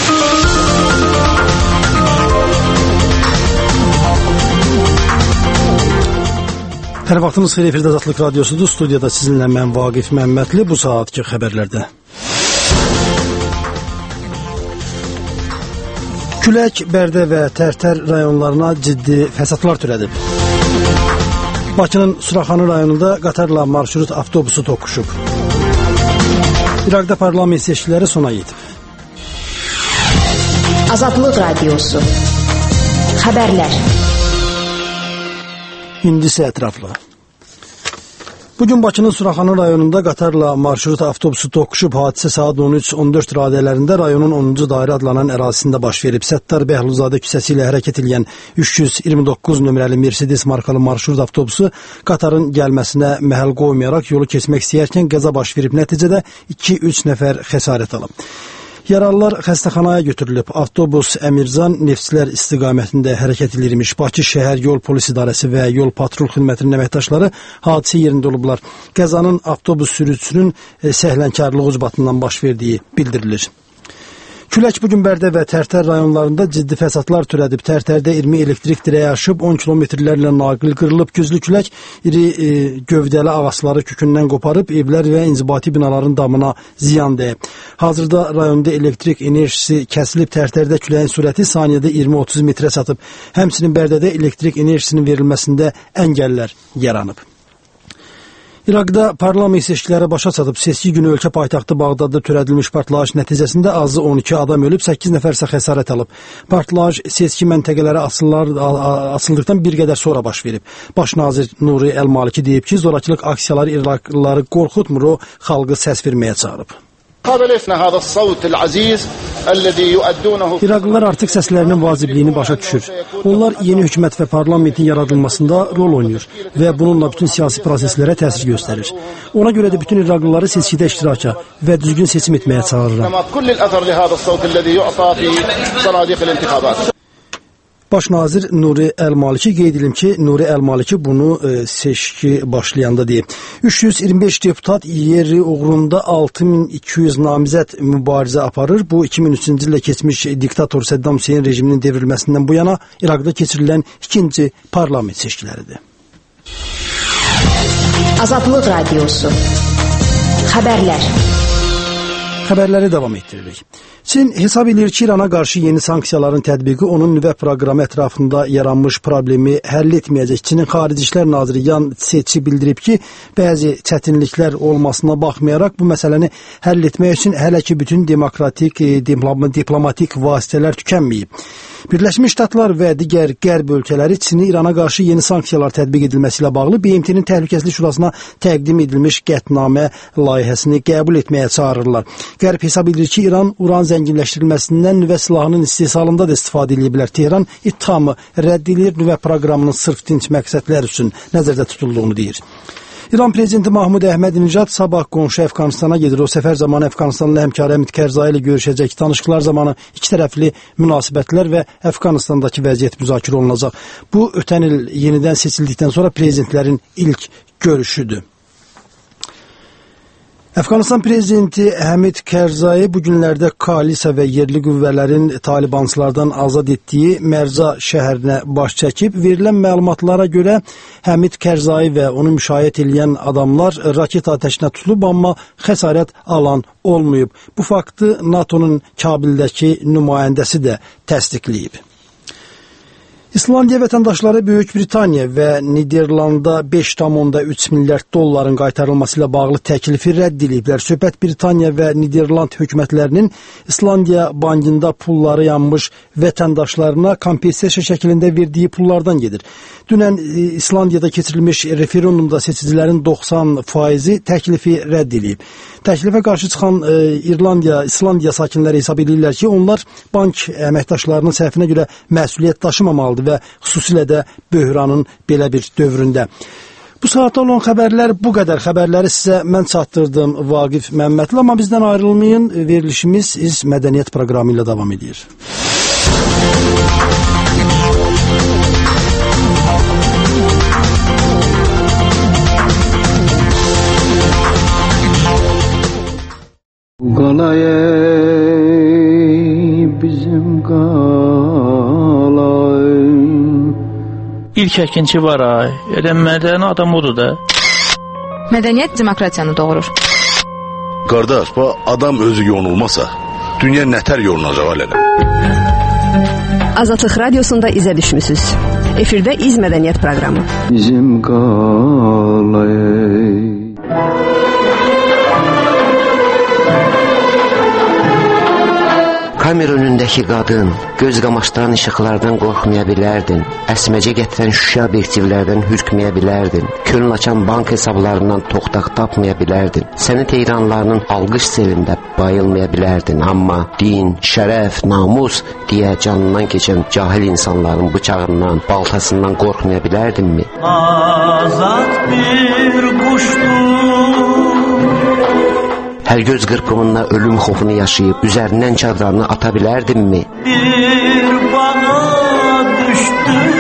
Hər vaxtınız xeyir, efirdə Azadlıq Radiosudur. Studiyada sizinlə mən Vaqif Məmmədli. Bu saatki xəbərlərdə. Külək, Bərdə və Tərtər rayonlarına ciddi fəsadlar törədib. Bakının Suraxanı rayonunda qatarla marşrut avtobusu toqquşub. İraqda parlament seçkiləri sona yetib. Azadlıq Radiosu. Xəbərlər. İndi isə ətraflı. Bugün Bakının Suraxanı rayonunda qatarla marşrut avtobusu toqquşub. Hadisə saat 13-14 radələrində rayonun 10-cu dairə adlanan ərazisində baş verib. Səttar Bəhluzadə küçəsi ilə hərəkət edən 329 nömrəli Mercedes markalı marşrut avtobusu qatarın gəlməsinə məhəl qoymayaraq yolu keçmək istəyərkən qəza baş verib. Nəticədə 2-3 nəfər xəsarət alıb. Yaralılar xəstəxanaya götürülüb. Avtobus Əmirzan Neftçilər istiqamətində hərəkət edirmiş. Bakı şəhər yol polis idarəsi və yol patrul xidmətinin əməkdaşları hadisə yerində olublar. Qəzanın avtobus sürücüsünün səhlənkarlığı ucbatından baş verdiyi bildirilir. Külək bugün Bərdə və Tərtər rayonlarında ciddi fəsadlar törədib. Tərtərdə 20 elektrik dirəyi aşıb, 10 kilometrlərlə naqil qırılıb. Güclü külək iri gövdəli ağacları kökündən qoparıb, evlər və inzibati binaların damına ziyan dəyib. Hazırda rayonda elektrik enerjisi kəsilib. Tərtərdə küləyin sürəti saniyədə 20-30 metrə çatıb. Həmçinin Bərdədə elektrik enerjisinin verilməsində əngəllər yaranıb. İraqda parlament seçkiləri başa çatıb. Seçki günü ölkə paytaxtı Bağdadda törədilmiş partlayış nəticəsində azı 12 adam ölüb, 8 nəfər isə xəsarət alıb. Partlayış seçki məntəqələri açıldıqdan bir qədər sonra baş verib. Baş nazir Nuri Əl-Maliki deyib ki, zorakılıq aksiyaları İraqlıları qorxutmur, o xalqı səs verməyə çağırıb. İraqlılar artıq səslərinin vacibliyini başa düşür. Onlar yeni hökumət və parlamentin yaradılmasında rol oynayır və bununla bütün siyasi proseslərə təsir göstərir. Ona görə də bütün İraqlıları seçkidə iştiraka və düzgün seçim etməyə çağırıram. Baş nazir Nuri Əl-Maliki qeyd edim ki, Nuri Əl-Maliki bunu seçki başlayanda deyib. 325 deputat yeri uğrunda 6200 namizəd mübarizə aparır. Bu 2003-cü ildə keçmiş diktator Səddam Hüseyn rejiminin devrilməsindən bu yana İraqda keçirilən ikinci parlament seçkiləridir. Azadlıq Radiosu. Xəbərlər. Xəbərləri davam etdiririk. Çin hesab edir ki, İrana qarşı yeni sanksiyaların tətbiqi onun nüvə proqramı ətrafında yaranmış problemi həll etməyəcək. Çinin Xarici İşlər naziri Yan Ceçi bildirib ki, bəzi çətinliklər olmasına baxmayaraq bu məsələni həll etmək üçün hələ ki bütün demokratik, diplomatik vasitələr tükənməyib. Birləşmiş Ştatlar və digər qərb ölkələri Çini İrana qarşı yeni sanksiyalar tətbiq edilməsi ilə bağlı BMT-nin Təhlükəsizlik Şurasına təqdim edilmiş qətnamə layihəsini qəbul etməyə çağırırlar. Qərb hesab edir ki, İran uran zənginləşdirilməsindən nüvə silahının istehsalında da istifadə edə bilər. Tehran ittihamı rədd edir, nüvə proqramının sırf dinc məqsədlər üçün nəzərdə tutulduğunu deyir. İran prezidenti Mahmud Əhmədinəcad sabah qonşu Əfqanistana gedir. O səfər zamanı Əfqanistanlı həmkarı Həmid Kərzai ilə görüşəcək. Danışıqlar zamanı iki tərəfli münasibətlər və Əfqanistandakı vəziyyət müzakirə olunacaq. Bu ötən il yenidən seçildikdən sonra prezidentlərin ilk görüşüdür. Əfqanistan prezidenti Həmid Kərzai bu günlərdə koalisiya və yerli qüvvələrin talibançılardan azad etdiyi Mərza şəhərinə baş çəkib. Verilən məlumatlara görə Həmid Kərzai və onu müşayiət edən adamlar raket atəşinə tutulub, amma xəsarət alan olmayıb. Bu faktı NATO'nun Kabildəki nümayəndəsi də təsdiqləyib. İslandiya vətəndaşları Böyük Britaniya və Niderlanda 5,3 milyard dolların qaytarılması ilə bağlı təklifi rədd ediblər. Söhbət Britaniya və Niderland hökumətlərinin İslandiya bankında pulları yanmış vətəndaşlarına kompensasiya şəklində verdiyi pullardan gedir. Dünən İslandiyada keçirilmiş referendumda seçicilərin 90%-i təklifi rədd edib. Təklifə qarşı çıxan İslandiya sakinləri hesab edirlər ki, onlar bank əməkdaşlarının səhvinə görə məsuliyyət daşımamalıdır və xüsusilə də böhranın belə bir dövründə. Bu saatda olan xəbərlər bu qədər. Xəbərləri sizə mən çatdırdım Vaqif Məmmədli, amma bizdən ayrılmayın. Verilişimiz mədəniyyət proqramı ilə davam edir. গলায় ilk əkinçi var ay. Elə mədəni adam odur da. Mədəniyyət demokratiyanı doğurur. Qardaş, bu adam özü yonulmasa, dünya nətər yolunacaq alələ? Azadlıq Radiosunda izə düşmüsüz. Efirdə İz Mədəniyyət proqramı. Bizim qalay. Kamera önündəki qadın, göz qamaşdıran işıqlardan qorxmaya bilərdin. Əsməcə gətirən şüşə obyektivlərdən hürkməyə bilərdin. Könül açan bank hesablarından toxtaq tapmaya bilərdin. Səni heyranlarının alqış selində bayılmaya bilərdin. Amma din, şərəf, namus deyə canından keçən cahil insanların bıçağından, baltasından qorxmaya bilərdinmi? Azad bir quşdur. Hər göz qırpımında ölüm xofunu yaşayıb üzərindən çadranı ata bilərdinmi? Bir bağa düşdüm.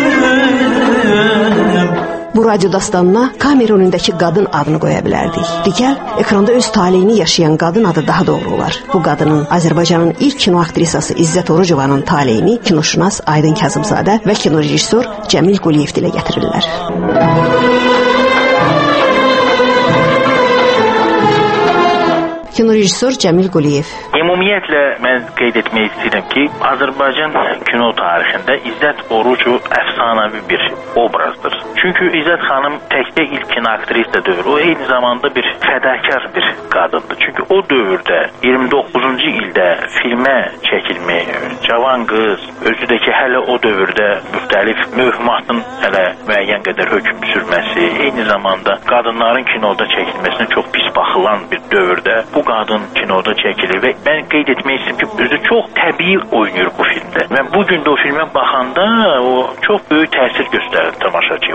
Bu radyo dastanına kamera önündəki qadın adını qoya bilərdik. Digər, ekranda öz taleyini yaşayan qadın adı daha doğru olar. Bu qadının Azərbaycanın ilk kino aktrisası İzzət Orucovanın taleyini kinoşünas Aydın Kazımzadə və kino rejissor Cəmil Quliyev dilə gətirirlər. Kino rejissor Cəmil Quliyev. Ümumiyyətlə mən qeyd etmək istəyirəm ki, Azərbaycan kino tarixində İzzət Orucov əfsanəvi bir obrazdır. Çünki İzzət xanım təkcə ilk kino aktrisa deyil, o eyni zamanda bir fədakar bir qadındır. Çünki o dövrdə 29-cu ildə filmə çəkilmək, cavan qız, özü də ki hələ o dövrdə müxtəlif mühmatın hələ müəyyən qədər hökm sürməsi, eyni zamanda qadınların kinoda çəkilməsinə çox pis baxılan bir dövrdə bu qadın kinoda çəkilir və mən qeyd etmək istəyirəm ki, özü çox təbii oynayır bu filmdə. Və bu gün də o filmə baxanda o çox böyük təsir göstərir tamaşaçıya.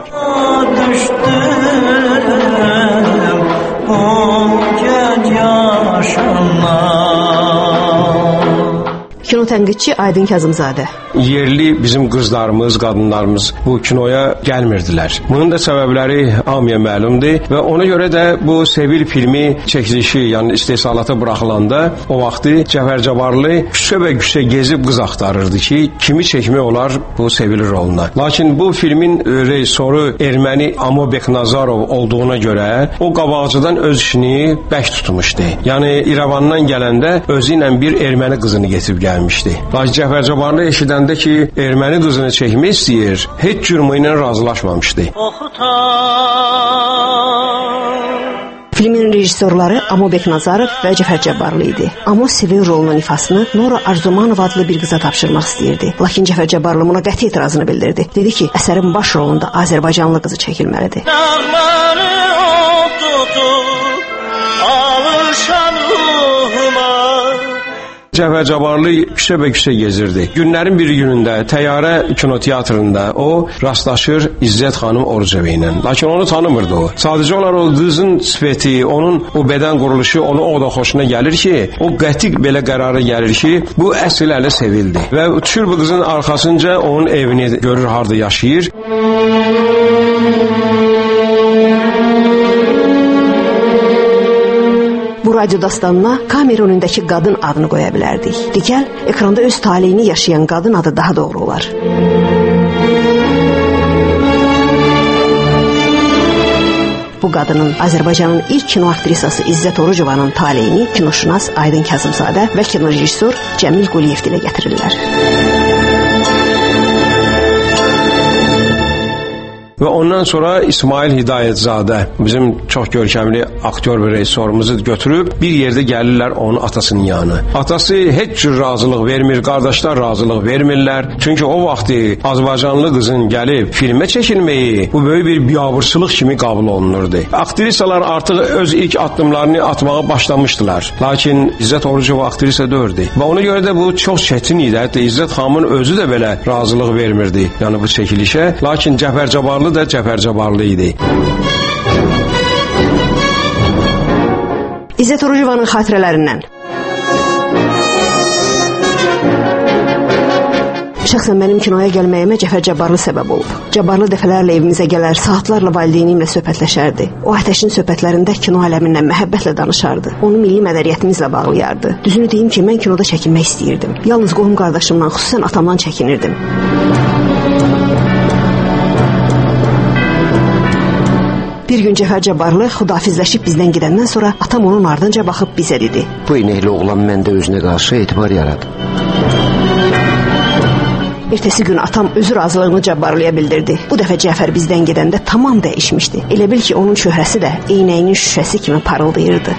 Kino tənqidçi Aydın Kazımzadə. Yerli bizim qızlarımız, qadınlarımız bu kinoya gəlmirdilər. Bunun da səbəbləri hamıya məlumdur və ona görə də bu Sevil filmi çəkilişi, yəni istehsalata buraxılanda o vaxtı Cəfər Cabbarlı küçə gezib qız axtarırdı ki, kimi çəkmək olar bu Sevil roluna. Lakin bu filmin rejissoru erməni Amo Beknazarov olduğuna görə o qabaqcadan öz işini bək tutmuşdu. Yəni İrəvandan gələndə özü ilə bir erməni qızını getirib gəlmişdi. Lakin Cəfər Cabbarlı eşidəndə ki, erməni qızını çəkmək istəyir, heç cürmü ilə razılaşmamışdı. Filmin rejissorları Amo Beknazarov və Cəfər Cabbarlı idi. Amo Sevil rolunun ifasını Nora Arzumanov adlı bir qıza tapşırmaq istəyirdi. Lakin Cəfər Cabbarlı buna qəti etirazını bildirdi. Dedi ki, əsərin baş rolunda Azərbaycanlı qızı çəkilməlidir. Cəfər Cabbarlı küçə gezirdi. Günlərin bir günündə Təyyarə kinoteatrında o rastlaşır İzzət xanım Orucova ilə. Lakin onu tanımırdı o. Sadəcə olaraq o qızın sifəti, onun o bədən quruluşu onu o da xoşuna gəlir ki, o qəti belə qərara gəlir ki, bu əsl ələ sevildi. Və düşür bu qızın arxasınca onun evini görür, harda yaşayır. Bu radyo dastanına kamera önündəki qadın adını qoya bilərdik. Digər, ekranda öz taleyini yaşayan qadın adı daha doğru olar. Bu qadının Azərbaycanın ilk kino aktrisası İzzət Orucovanın taleyini kinoşünas Aydın Kazımzadə və kino rejissor Cəmil Quliyev dilə gətirirlər. Və ondan sonra İsmail Hidayətzadə bizim çox görkəmli aktyor və rejissorumuzu götürüb bir yerdə gəlirlər onun atasının yanı. Atası heç cür razılıq vermir, qardaşlar razılıq vermirlər. Çünki o vaxtı Azərbaycanlı qızın gəlib filmə çəkilməyi bu böyük bir biabırçılıq kimi qəbul olunurdu. Aktrisalar artıq öz ilk addımlarını atmağa başlamışdılar. Lakin İzzət Orucova aktrisa deyildi. Və ona görə də bu çox çətin idi. Hətta İzzət xanımın özü də belə razılıq vermirdi. Yəni bu çəkilişə. Lakin Cəfər Cabbarlı da Cəfər Cabbarlı idi. İzzət Orucovanın xatirələrindən. Şəxsən mənim kinoya gəlməyimə Cəfər Cabbarlı səbəb olub. Cabbarlı dəfələrlə evimizə gələr, saatlarla valideynimlə söhbətləşərdi. O ateşin söhbətlərində kino aləmindən məhəbbətlə danışardı. Onu milli mədəniyyətimizlə bağlayardı. Düzünü deyim ki, mən kinoda çəkinmək istəyirdim. Yalnız qohum qardaşımdan, xüsusən atamdan çəkinirdim. Bir gün Cəfər Cabbarlı xudafizləşib bizdən gedəndən sonra atam onun ardınca baxıb bizə dedi: Bu inəkli oğlan məndə özünə qarşı etibar yaradı. Ertəsi gün atam özü razılığını Cabbarlıya bildirdi. Bu dəfə Cəfər bizdən gedəndə tamam dəyişmişdi. Elə bil ki, onun çöhrəsi də eynəyinin şüşəsi kimi parıldayırdı.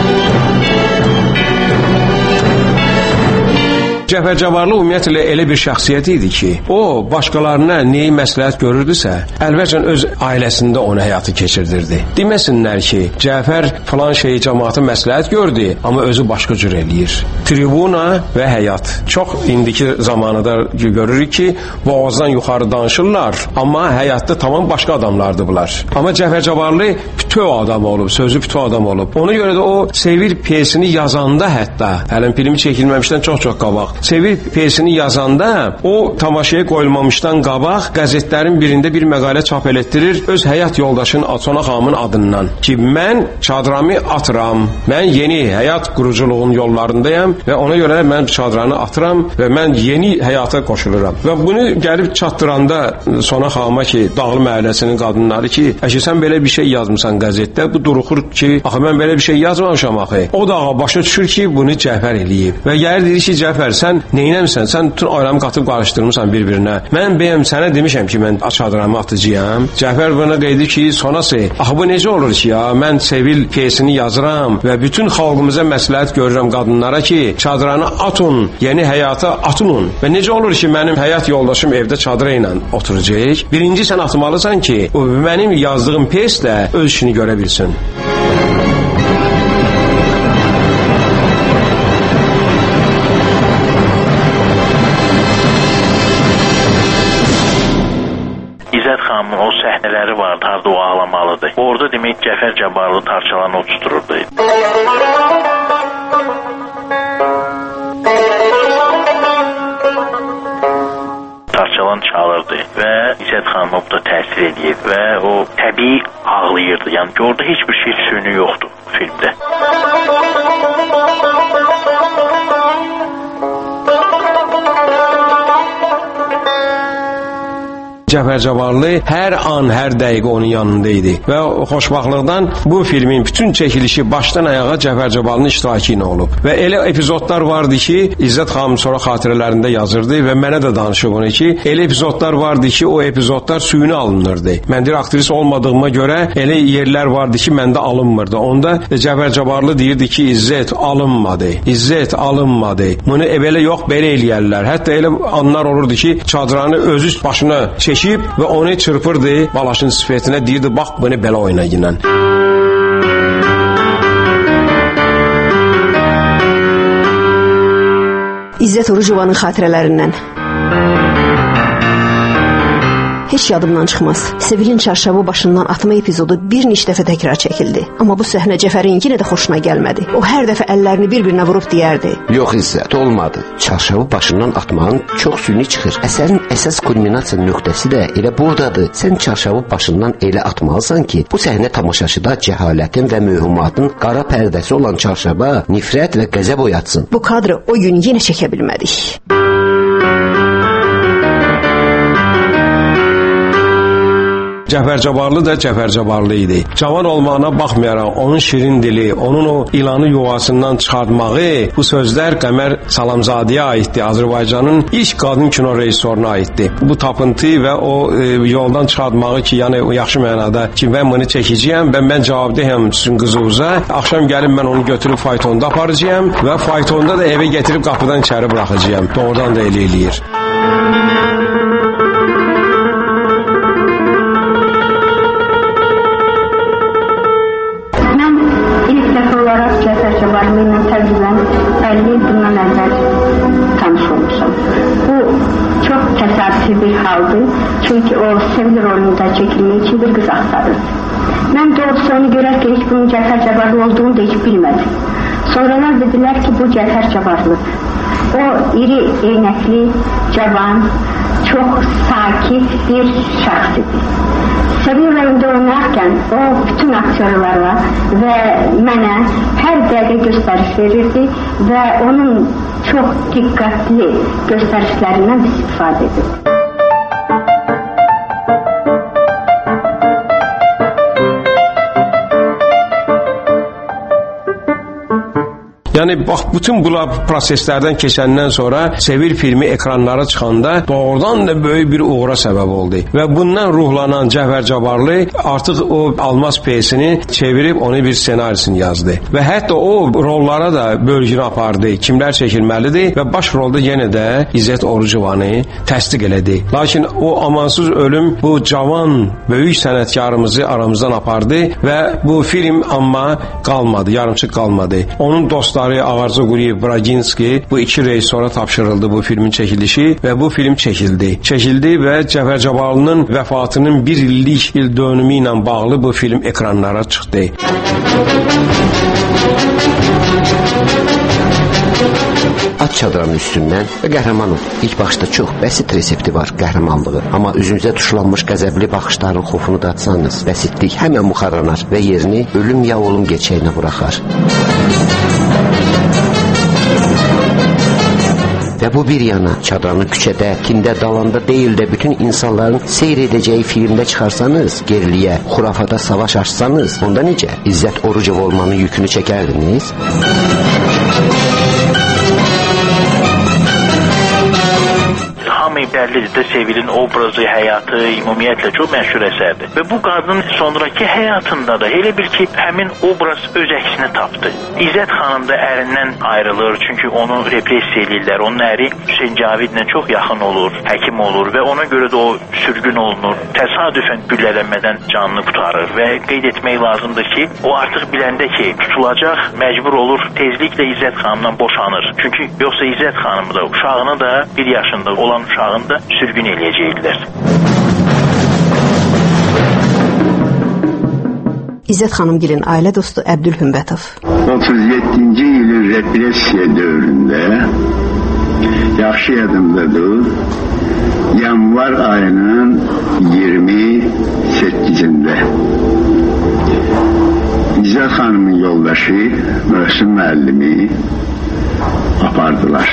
Cəfər Cabbarlı ümumiyyətlə elə bir şəxsiyyət idi ki, o başqalarına neyi məsləhət görürdüsə, əlbəttə öz ailəsində onu həyatı keçirdirdi. Deməsinlər ki, Cəfər falan şeyi cəmaata məsləhət gördü, amma özü başqa cür eləyir. Tribuna və həyat. Çox indiki zamanında görürük ki, boğazdan yuxarı danışırlar, amma həyatda tamam başqa adamlardır bunlar. Amma Cəfər Cabbarlı bütöv adam olub, sözü bütöv adam olub. Ona görə də o Sevil pyesini yazanda hətta, hələn filmi çəkilməmişdən çox qabaq, Sevil pyesini yazanda o tamaşaya qoyulmamışdan qabaq qəzetlərin birində bir məqalə çap elətdirir öz həyat yoldaşının Sona xanımın adından ki, mən çadramı atıram, mən yeni həyat quruculuğun yollarındayam və ona görə mən çadranı atıram və mən yeni həyata qoşuluram. Və bunu gəlib çatdıranda Sona xanıma ki, Dağlı məhəlləsinin qadınları ki, əşi sən belə bir şey yazmısan qəzetdə, bu duruxur ki, axı mən belə bir şey yazmamışam axı. O da başa düşür ki, bunu Cəfər eləyib və gəlir deyir ki, Cəfər sən neynəmsən? Sən bütün ailəmi qatıb qarışdırmısan bir-birinə. Mən bəyəm sənə demişəm ki, mən çadramı atıcıyam. Cəfər buna qeydi ki, sonası, axı bu necə olur ki ya? Mən Sevil pyesini yazıram və bütün xalqımıza məsləhət görürəm qadınlara ki, çadranı atın, yeni həyata atın. Və necə olur ki, mənim həyat yoldaşım evdə çadıra ilə oturacaq? Birinci sən atmalısan ki, mənim yazdığım pyeslə öz işini görə bilsin. xanımın o səhnələri vardı, harda o ağlamalıdır. Orada demək Cəfər Cabbarlı tarçalarını uçtururdu. Tarçalan çalırdı və İzzət xanımı da təsir edir və o təbii ağlayırdı. Yəni ki, orada heç bir şey süni yoxdur filmdə. Cəfər Cabbarlı hər an, hər dəqiqə onun yanında idi və xoşbaxtlıqdan bu filmin bütün çəkilişi başdan ayağa Cəfər Cabbarlının iştirakı ilə olub. Və elə epizodlar vardı ki, İzzət xanım sonra xatirələrində yazırdı və mənə də danışıb onu ki, elə epizodlar vardı ki, o epizodlar suyunu alınırdı. Mən deyir, aktris olmadığıma görə elə yerlər vardı ki, məndə alınmırdı. Onda Cəfər Cabbarlı deyirdi ki, İzzət alınmadı, İzzət alınmadı. Bunu belə yox, belə eləyərlər. Hətta elə anlar olurdu ki, çadranı özü başına və onu çırpırdı balaşın sifətinə, deyirdi, bax, bunu belə oynayın. İzzət Orucovanın xatirələrindən. Heç yadımdan çıxmaz. Sevilin çarşavı başından atma epizodu bir neçə dəfə təkrar çəkildi. Amma bu səhnə Cəfərin yenə də xoşuna gəlmədi. O hər dəfə əllərini bir-birinə vurub deyərdi: Yox İzzət, olmadı. Çarşavı başından atmağın çox süni çıxır. Əsərin əsas kulminasiya nöqtəsi də elə buradadır. Sən çarşavı başından elə atmalısan ki, bu səhnə tamaşaçıda cəhalətin və möhumatın qara pərdəsi olan çarşava nifrət və qəzəb oyatsın. Bu kadrı o gün yenə çəkə bilmədik. Cəfər Cabbarlı da Cəfər Cabbarlı idi. Cavan olmağına baxmayaraq onun şirin dili, onun o ilanı yuvasından çıxartmağı, bu sözlər Qəmər Salamzadəyə aiddir. Azərbaycanın ilk qadın kino rejissoruna aiddir. Bu tapıntı və o yoldan çıxartmağı ki, yəni o yaxşı mənada ki, mən bunu çəkəcəyəm və mən cavabdehəm sizin qızınıza. Axşam gəlib mən onu götürüb faytonda aparacağam və faytonda da evə gətirib qapıdan içəri buraxacağam. Doğrudan da elə eləyir. Cabbarlı təcrübəm 50 il bundan əvvəl tanış olmuşam. Bu çox təsadüfi bir haldır. Çünki o Sevil rolunda çəkilmək üçün bir qız axtarır. Mən doğrusu onu görərkən heç bunun Cəfər Cabbarlı olduğunu da heç bilmədim. Sonralar dedilər ki, bu Cəfər Cabbarlı. O iri, eynəkli, cavan, çox sakit bir şəxs idi. Sevil rolunda oynarkən o bütün aktyorlara və mənə hər dəqiqə göstəriş verirdi və onun çox diqqətli göstərişlərindən istifadə edirdi. Yəni bax bütün bu proseslərdən keçəndən sonra Sevil filmi ekranlara çıxanda doğrudan da böyük bir uğura səbəb oldu. Və bundan ruhlanan Cəfər Cabbarlı artıq o Almaz pyesini çevirib onu bir ssenarisini yazdı. Və hətta o rollara da bölgünü apardı. Kimlər çəkilməlidir və baş rolda yenə də İzzət Orucovanı təsdiq elədi. Lakin o amansız ölüm bu cavan, böyük sənətkarımızı aramızdan apardı və bu film amma qalmadı, yarımçıq qalmadı. Onun dostları Ağarca Quliyev, Braginski bu iki rejissora tapşırıldı bu filmin çəkilişi və bu film çəkildi. Çəkildi və Cəfər Cabbarlının vəfatının bir illik il dönümü ilə bağlı bu film ekranlara çıxdı. At çadranın üstündən və qəhrəmanın ilk başda çox bəsit resepti var qəhrəmanlığı. Amma üzünüzə tuşlanmış qəzəbli baxışların xofunu da atsanız, bəsitlik həmən muxarlanar və yerini ölüm ya olum geçəyinə buraxar. Və bu bir yana çadranı küçədə, tində, dalanda deyil də bütün insanların seyr edəcəyi filmdə çıxarsanız, geriliyə, xurafada savaş açsanız, onda necə? İzzət Orucov olmanın yükünü çəkərdiniz? Bəllidir də Sevilin obrazı, həyatı, ümumiyyətlə çox məşhur əsərdir. Və bu qadın sonraki həyatında da elə bil ki, həmin obraz öz əksini tapdı. İzzət xanım da ərindən ayrılır, çünki onu repressiya edirlər. Onun əri Hüseyn Cavidlə çox yaxın olur, həkim olur və ona görə də o sürgün olunur. Təsadüfən güllələnmədən canını qurtarır və qeyd etmək lazımdır ki, o artıq biləndə ki, tutulacaq, məcbur olur, tezliklə İzzət xanımdan boşanır. Çünki yoxsa İzzət xanımı da, uşağını da, 1 yaşında olan uşağını da sürgün eləyəcəklər. İzzət xanımgilin ailə dostu Əbdülhümbətov. 37-ci ilin repressiya dövründə yaxşı yadımdadır. Yanvar ayının 28-də İzzət xanımın yoldaşı Möhsün müəllimi apardılar.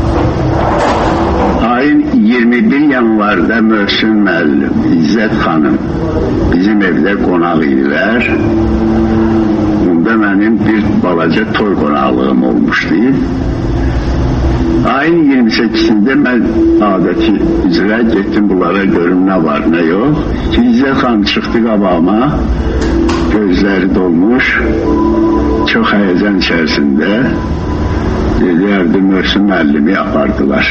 Ayın 21 yanvarda Möhsün müəllim, İzzət xanım bizim evdə qonaq idilər. Bunda mənim bir balaca toy qonaqlığım olmuşdu. Ayın 28-də mən adəti üzrə getdim bunlara görüm nə var, nə yox. İzzət xanım çıxdı qabağıma, gözləri dolmuş, çox həyəcan içərisində dedilər, Möhsün müəllimi apardılar.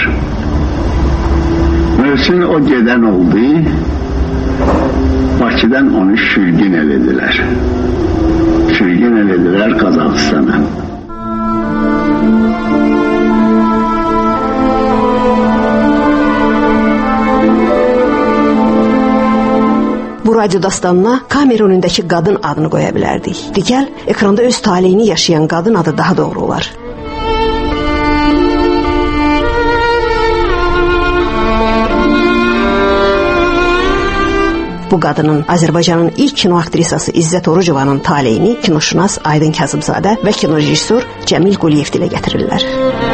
Möhsün o gedən oldu, Bakıdan onu sürgün elədilər. Sürgün elədilər Qazaxıstana. Bu radyo dastanına kamera önündəki qadın adını qoya bilərdik. Digəl, ekranda öz taleyini yaşayan qadın adı daha doğru olar. Bu qadının Azərbaycanın ilk kino aktrisası İzzət Orucovanın taleyini kinoşünas Aydın Kazımzadə və kinorejissor Cəmil Quliyev dilə gətirirlər.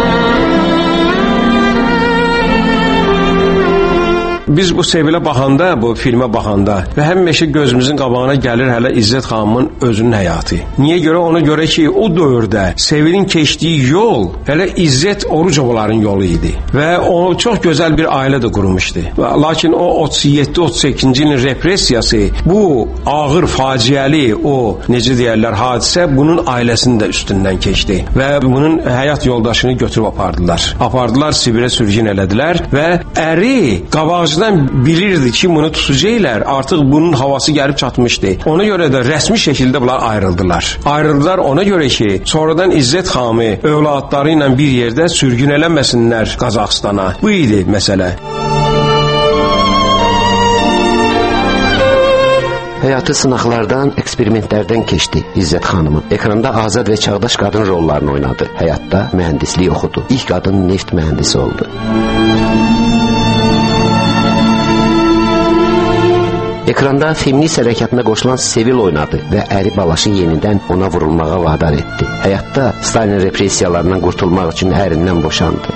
Biz bu Sevilə baxanda, bu filmə baxanda və həmişə gözümüzün qabağına gəlir hələ İzzət xanımın özünün həyatı. Niyə görə? Ona görə ki, o dövrdə Sevilin keçdiyi yol hələ İzzət Orucovların yolu idi və o çox gözəl bir ailə də qurmuşdu. Lakin o 37-38-ci ilin repressiyası, bu ağır, faciəli, o necə deyərlər, hadisə bunun ailəsinin də üstündən keçdi və bunun həyat yoldaşını götürüb apardılar. Apardılar, Sibirə sürgün elədilər və əri qabaqcı bilirdi ki, bunu tutacaqlar, artıq bunun havası gəlib çatmışdı. Ona görə də rəsmi şəkildə bunlar ayrıldılar. Ayrıldılar ona görə ki, sonradan İzzət xanımı övladları ilə bir yerdə sürgün eləməsinlər Qazaxıstana. Bu idi məsələ. Həyatı sınaqlardan, eksperimentlərdən keçdi İzzət xanımın. Ekranda azad və çağdaş qadın rollarını oynadı. Həyatda mühəndislik oxudu. İlk qadın neft mühəndisi oldu. Ekranda feminist hərəkatına qoşulan Sevil oynadı və əri Balaşın yenidən ona vurulmağa vadar etdi. Həyatda Stalin repressiyalarından qurtulmaq üçün ərindən boşandı.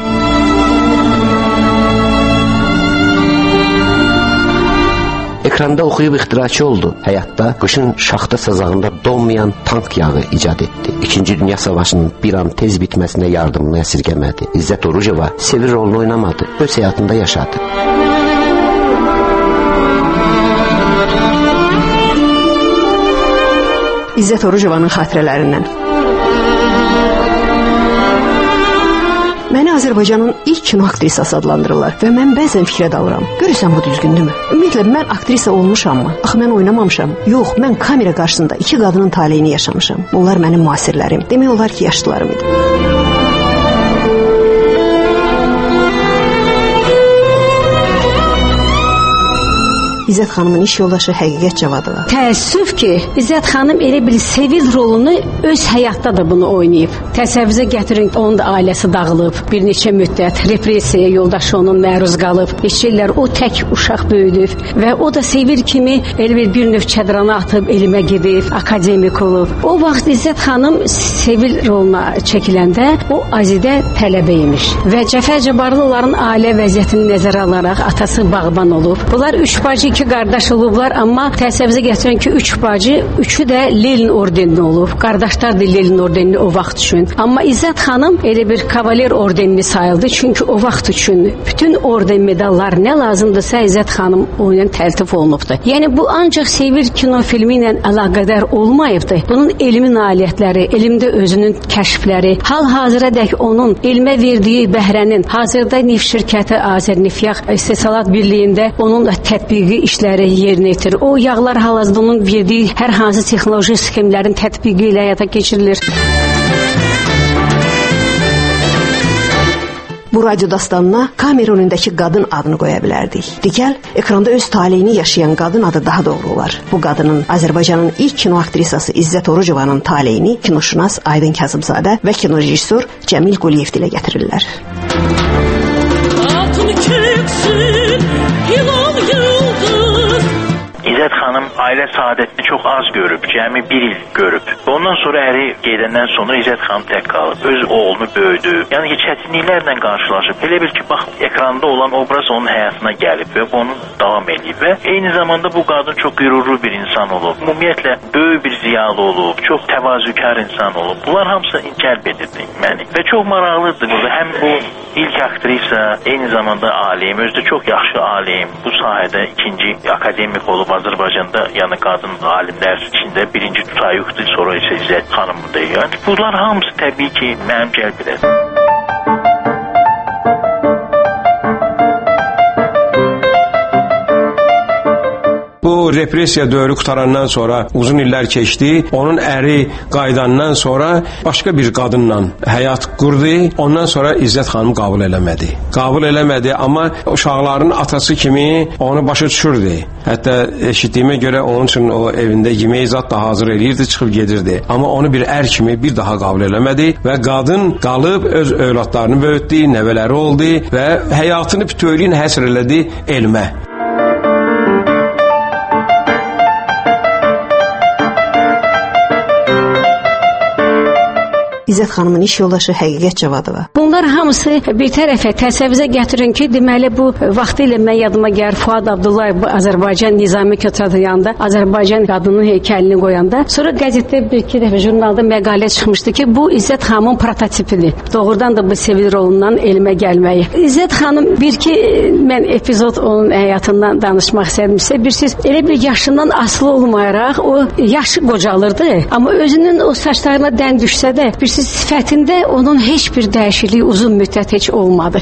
Ekranda oxuyub ixtiraçı oldu. Həyatda qışın şaxta sazağında donmayan tank yağı icad etdi. İkinci Dünya Savaşının bir an tez bitməsinə yardımını əsirgəmədi. İzzət Orucova Sevil rolunu oynamadı, öz həyatında yaşadı. İzzət Orucovanın xatirələrindən. Məni Azərbaycanın ilk kino aktrisası adlandırırlar və mən bəzən fikrə dalıram. Görürsən bu düzgündürmü? Ümumiyyətlə mən aktrisa olmuşammı? Axı mən oynamamışam. Yox, mən kamera qarşısında iki qadının taleyini yaşamışam. Bunlar mənim müasirlərim. Demək olar ki, yaşlılarım idi. İzzət xanımın iş yoldaşı Həqiqət Cavadova. Təəssüf ki, İzzət xanım elə bir Sevil rolunu öz həyatda da bunu oynayıb. Təsəvvürə gətirin, onun da ailəsi dağılıb, bir neçə müddət repressiyaya yoldaşı onun məruz qalıb. Neçə illər o tək uşaq böyüdüb və o da Sevil kimi elə bir növ çədrana atıb elmə gedib, akademik olub. O vaxt İzzət xanım Sevil roluna çəkiləndə o Azidə tələbə imiş və Cəfər Cabbarlıların ailə vəziyyətini nəzərə alaraq atası bağban olub. Bunlar üç bacı, iki qardaş olublar, amma təsəvvürə gətirən ki, üç bacı, üçü də Lenin ordenli olub. Qardaşlar da Lenin ordenli o vaxt üçün. Amma İzzət xanım elə bir kavaler ordenli sayıldı, çünki o vaxt üçün bütün orden medallar nə lazımdırsa İzzət xanım oyunun təltif olunubdu. Yəni bu ancaq Sevil kino filmi ilə əlaqədar olmayıbdı. Bunun elmi nailiyyətləri, elmdə özünün kəşfləri, hal-hazıradək onun elmə verdiyi bəhrənin, hazırda neft şirkəti Azərnefyaq İstehsalat Birliyində onun da tətbiqi işləri yerinə yetirir. O yağlar hal-hazırda onun verdiyi hər hansı texnoloji sxemlərin tətbiqi ilə həyata keçirilir. Bu radyo dastanına kamera önündəki qadın adını qoya bilərdik. Digəl, ekranda öz taleyini yaşayan qadın adı daha doğru olar. Bu qadının Azərbaycanın ilk kino aktrisası İzzət Orucovanın taleyini kinoşünas Aydın Kazımzadə və kinorejissor Cəmil Quliyev dilə gətirirlər. İzzət xanım ailə saadətini çox az görüb, cəmi bir il görüb. Ondan sonra əri gedəndən sonra İzzət xanım tək qalıb, öz oğlunu böyüdü. Yəni ki, çətinliklərlə qarşılaşıb. Elə bil ki, bax, ekranda olan obraz onun həyatına gəlib və onu davam edib və eyni zamanda bu qadın çox qürurlu bir insan olub. Ümumiyyətlə, böyük bir ziyalı olub, çox təvazükar insan olub. Bunlar hamısı cəlb edirdi məni və çox maraqlıdır bu. Həm bu ilk aktrisa, eyni zamanda alim, özü də çox yaxşı alim. Bu sahədə ikinci akademik olub Azərbaycanda, yəni qadın alimlər içində birinci tutayıqdır, sonra isə İzzət xanımdır. Yəni bunlar hamısı təbii ki, mənim cəlb edir. Bu repressiya dövrü qutarandan sonra uzun illər keçdi. Onun əri qayıdandan sonra başqa bir qadınla həyat qurdu. Ondan sonra İzzət xanım qəbul eləmədi. Qəbul eləmədi, amma uşaqların atası kimi onu başa düşürdü. Hətta eşitdiyimə görə onun üçün o evində yemək zat da hazır eləyirdi, çıxıb gedirdi. Amma onu bir ər kimi bir daha qəbul eləmədi və qadın qalıb öz övladlarını böyütdü, nəvələri oldu və həyatını bütövlüyünə həsr elədi elmə. İzzət xanımın iş yoldaşı Həqiqət Cavadova. Bunlar hamısı bir tərəfə təsəvvürə gətirin ki, deməli bu vaxtilə mən yadıma gəlir Fuad Abdullayev bu Azərbaycan Nizami Köçatı yanında Azərbaycan qadının heykəlini qoyanda, sonra qəzetdə bir-iki dəfə jurnalda məqalə çıxmışdı ki, bu İzzət xanımın prototipidir. Doğrudan da bu Sevil rolundan elmə gəlməyi. İzzət xanım bir-iki mən epizod onun həyatından danışmaq istədimsə, bilirsiniz, elə bir yaşından asılı olmayaraq o yaşı qocalırdı, amma özünün o saçlarına dən düşsə də, bilirsiniz, sifətində onun heç bir dəyişikliyi uzun müddət heç olmadı.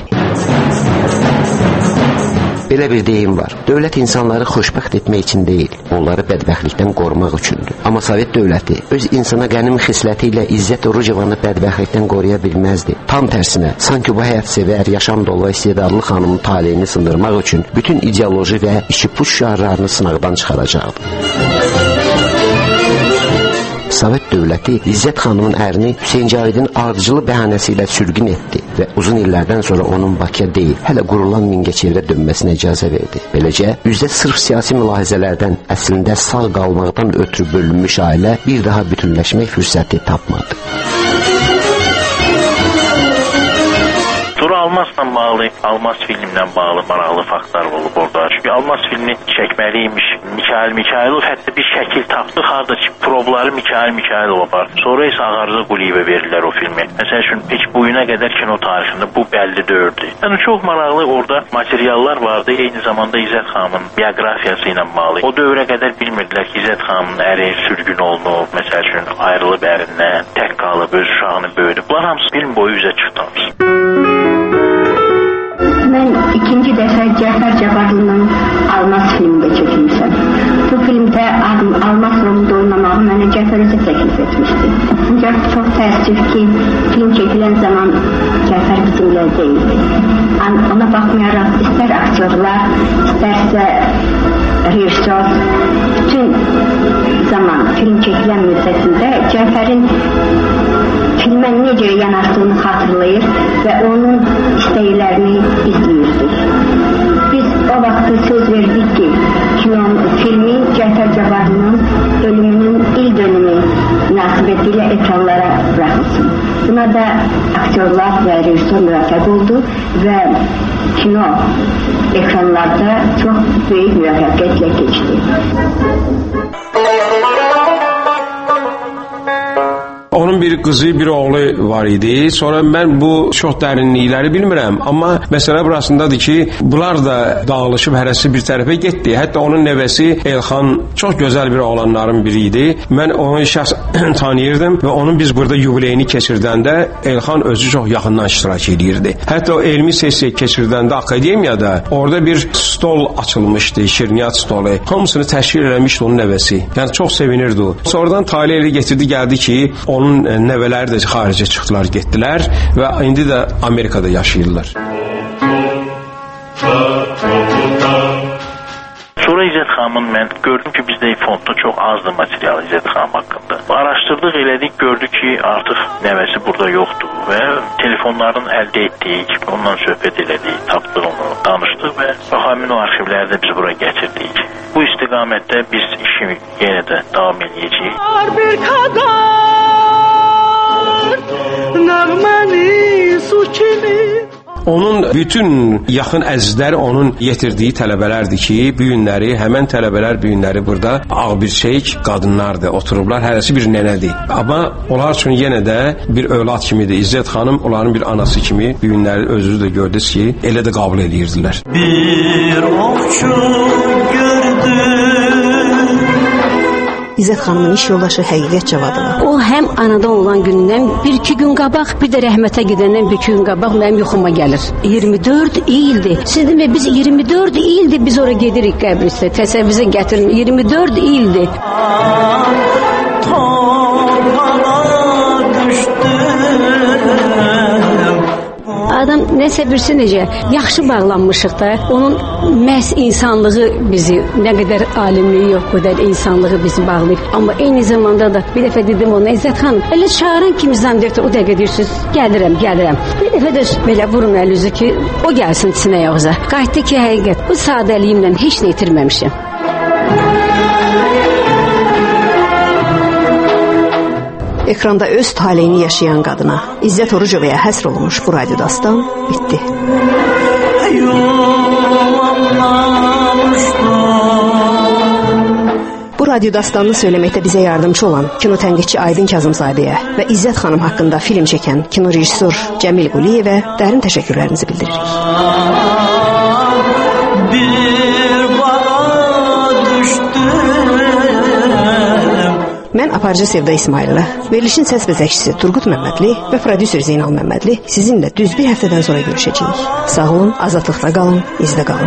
Belə bir deyim var. Dövlət insanları xoşbəxt etmək üçün deyil, onları bədbəxtlikdən qorumaq üçündür. Amma Sovet dövləti öz insana qənim xisləti ilə İzzət Orucovanı bədbəxtlikdən qoruya bilməzdi. Tam tərsinə, sanki bu həyatsevər, yaşam dolu istedadlı xanımın taleyini sındırmaq üçün bütün ideoloji və içi puç şüarlarını sınaqdan çıxaracaqdı. Sovet dövləti İzzət xanımın ərini Hüseyn Cavidin ardıcılı bəhanəsi ilə sürgün etdi və uzun illərdən sonra onun Bakıya deyil, hələ qurulan Mingəçevirə dönməsinə icazə verdi. Beləcə, üzdə sırf siyasi mülahizələrdən əslində sağ qalmaqdan ötürü bölünmüş ailə bir daha bütünləşmək fürsəti tapmadı. Sonra Almasla bağlı, Almas filmlə bağlı maraqlı faktlar olub orada. Çünki Almas filmi çəkməliymiş. Mikhailov hətta bir şəkil tapdı, harda ki, probları Mikhailov apar. Sonra isə Ağarlı Quliyevə verirlər o filmi. Məsəl üçün, heç bugünə qədər kino tarixində bu bəlli deyirdi. Yəni, çox maraqlı orada materiallar vardı. Eyni zamanda İzzət xanımın bioqrafiyası ilə bağlı. O dövrə qədər bilmirdilər ki, İzzət xanımın əri sürgün olunub, məsəl üçün, ayrılıb ərindən, tək qalıb, öz uşağını böyüdüb. Bunlar hamısı film boyu üzə çıxdırmış. Mən ikinci dəfə Cəfər Cabbarlının Almas filmində çəkilmişəm. Bu filmdə Almas rolunda oynamağı mənə Cəfər özü təklif etmişdi. Ancaq çox təəssüf ki, film çəkilən zaman Cəfər bizimlə deyildi. Ona baxmayaraq istər aktyorlar, istərsə rejissor, bütün zaman film çəkilən müddətində Cəfərin filmə necə yanaşdığını xatırlayır və onun istəklərini izləyirdik. Biz o vaxtı söz verdik ki, filmi Cəfər Cabbarlının ölümünün il dönümü münasibətilə ekranlara bırakılsın. Buna da aktyorlar və rejissor müvəffəq oldu və kino ekranlarda çox böyük müvəffəqiyyətlə keçdi. Onun bir qızı, bir oğlu var idi. Sonra mən bu çox dərinlikləri bilmirəm. Amma məsələ burasındadır ki, bunlar da dağılışıb hərəsi bir tərəfə getdi. Hətta onun nəvəsi Elxan çox gözəl bir oğlanların biri idi. Mən onu şəxs tanıyırdım və onun biz burada yubileyini keçirdəndə Elxan özü çox yaxından iştirak edirdi. Hətta o elmi sessiya keçirdəndə akademiyada orada bir stol açılmışdı, şirniyyat stolu. Hamısını təşkil eləmişdi onun nəvəsi. Yəni çox sevinirdi o. Sonradan Talih elə getirdi, gəldi ki, onun nəvələri də xaricə çıxdılar, getdilər və indi də Amerikada yaşayırlar. Sonra İzzət xanımın mən gördüm ki, bizdə fondda çox azdır material İzzət xanım haqqında. Araşdırdıq, elədik, gördük ki, artıq nəvəsi burada yoxdur və telefonlarını əldə etdik, ondan söhbət elədik, tapdıq onu, danışdıq və həmin o arxivləri də biz bura gətirdik. Bu istiqamətdə biz işi yenə də davam edəcəyik. Bir kadar nəğməni su kimi. Onun bütün yaxın əzizləri onun yetirdiyi tələbələrdir ki, bu günləri, həmən tələbələr bu günləri burada ağbirçək qadınlardır, oturublar, hərəsi bir nənədir. Amma onlar üçün yenə də bir övlad kimidir. İzzət xanım onların bir anası kimi bu günləri özünüz də gördünüz ki, elə də qəbul edirdilər. Bir oxçu gördüm. İzzət xanımın iş yoldaşı Həqiqət Cavadova. O həm anadan olan gündən 1-2 gün qabaq, bir də rəhmətə gedəndən 1-2 gün qabaq mənim yuxuma gəlir. 24 ildir. Siz demə biz 24 ildir biz ora gedirik qəbristə. Təsəvvürə gətirin. 24 ildir. Adam nəsə birisi necə yaxşı bağlanmışıq da, onun məhz insanlığı bizi, nə qədər alimliyi yox, qədər insanlığı bizi bağlayıb. Amma eyni zamanda da bir dəfə dedim ona, İzzət xanım, elə çağıran kimi zannediyorsa o dəqiqə deyirsiniz, gəlirəm. Bir dəfə də belə vurun əlinizi ki, o gəlsin sinə yağıza. Qayıtdı ki, həqiqət, bu sadəliyimlə heç nə itirməmişim. Ekranda öz taleyini yaşayan qadına İzzət Orucovaya həsr olunmuş bu radyo dastan bitdi. Bu radyo dastanını söyləməkdə bizə yardımcı olan kino tənqidçi Aydın Kazımzadəyə və İzzət xanım haqqında film çəkən kino rejissor Cəmil Quliyevə dərin təşəkkürlərimizi bildiririk. Mən aparıcı Sevda İsmailova, verilişin səs bəzəkçisi Turqut Məmmədli və prodüser Zeynal Məmmədli sizinlə düz bir həftədən sonra görüşəcəyik. Sağ olun, azadlıqda qalın, izdə qalın.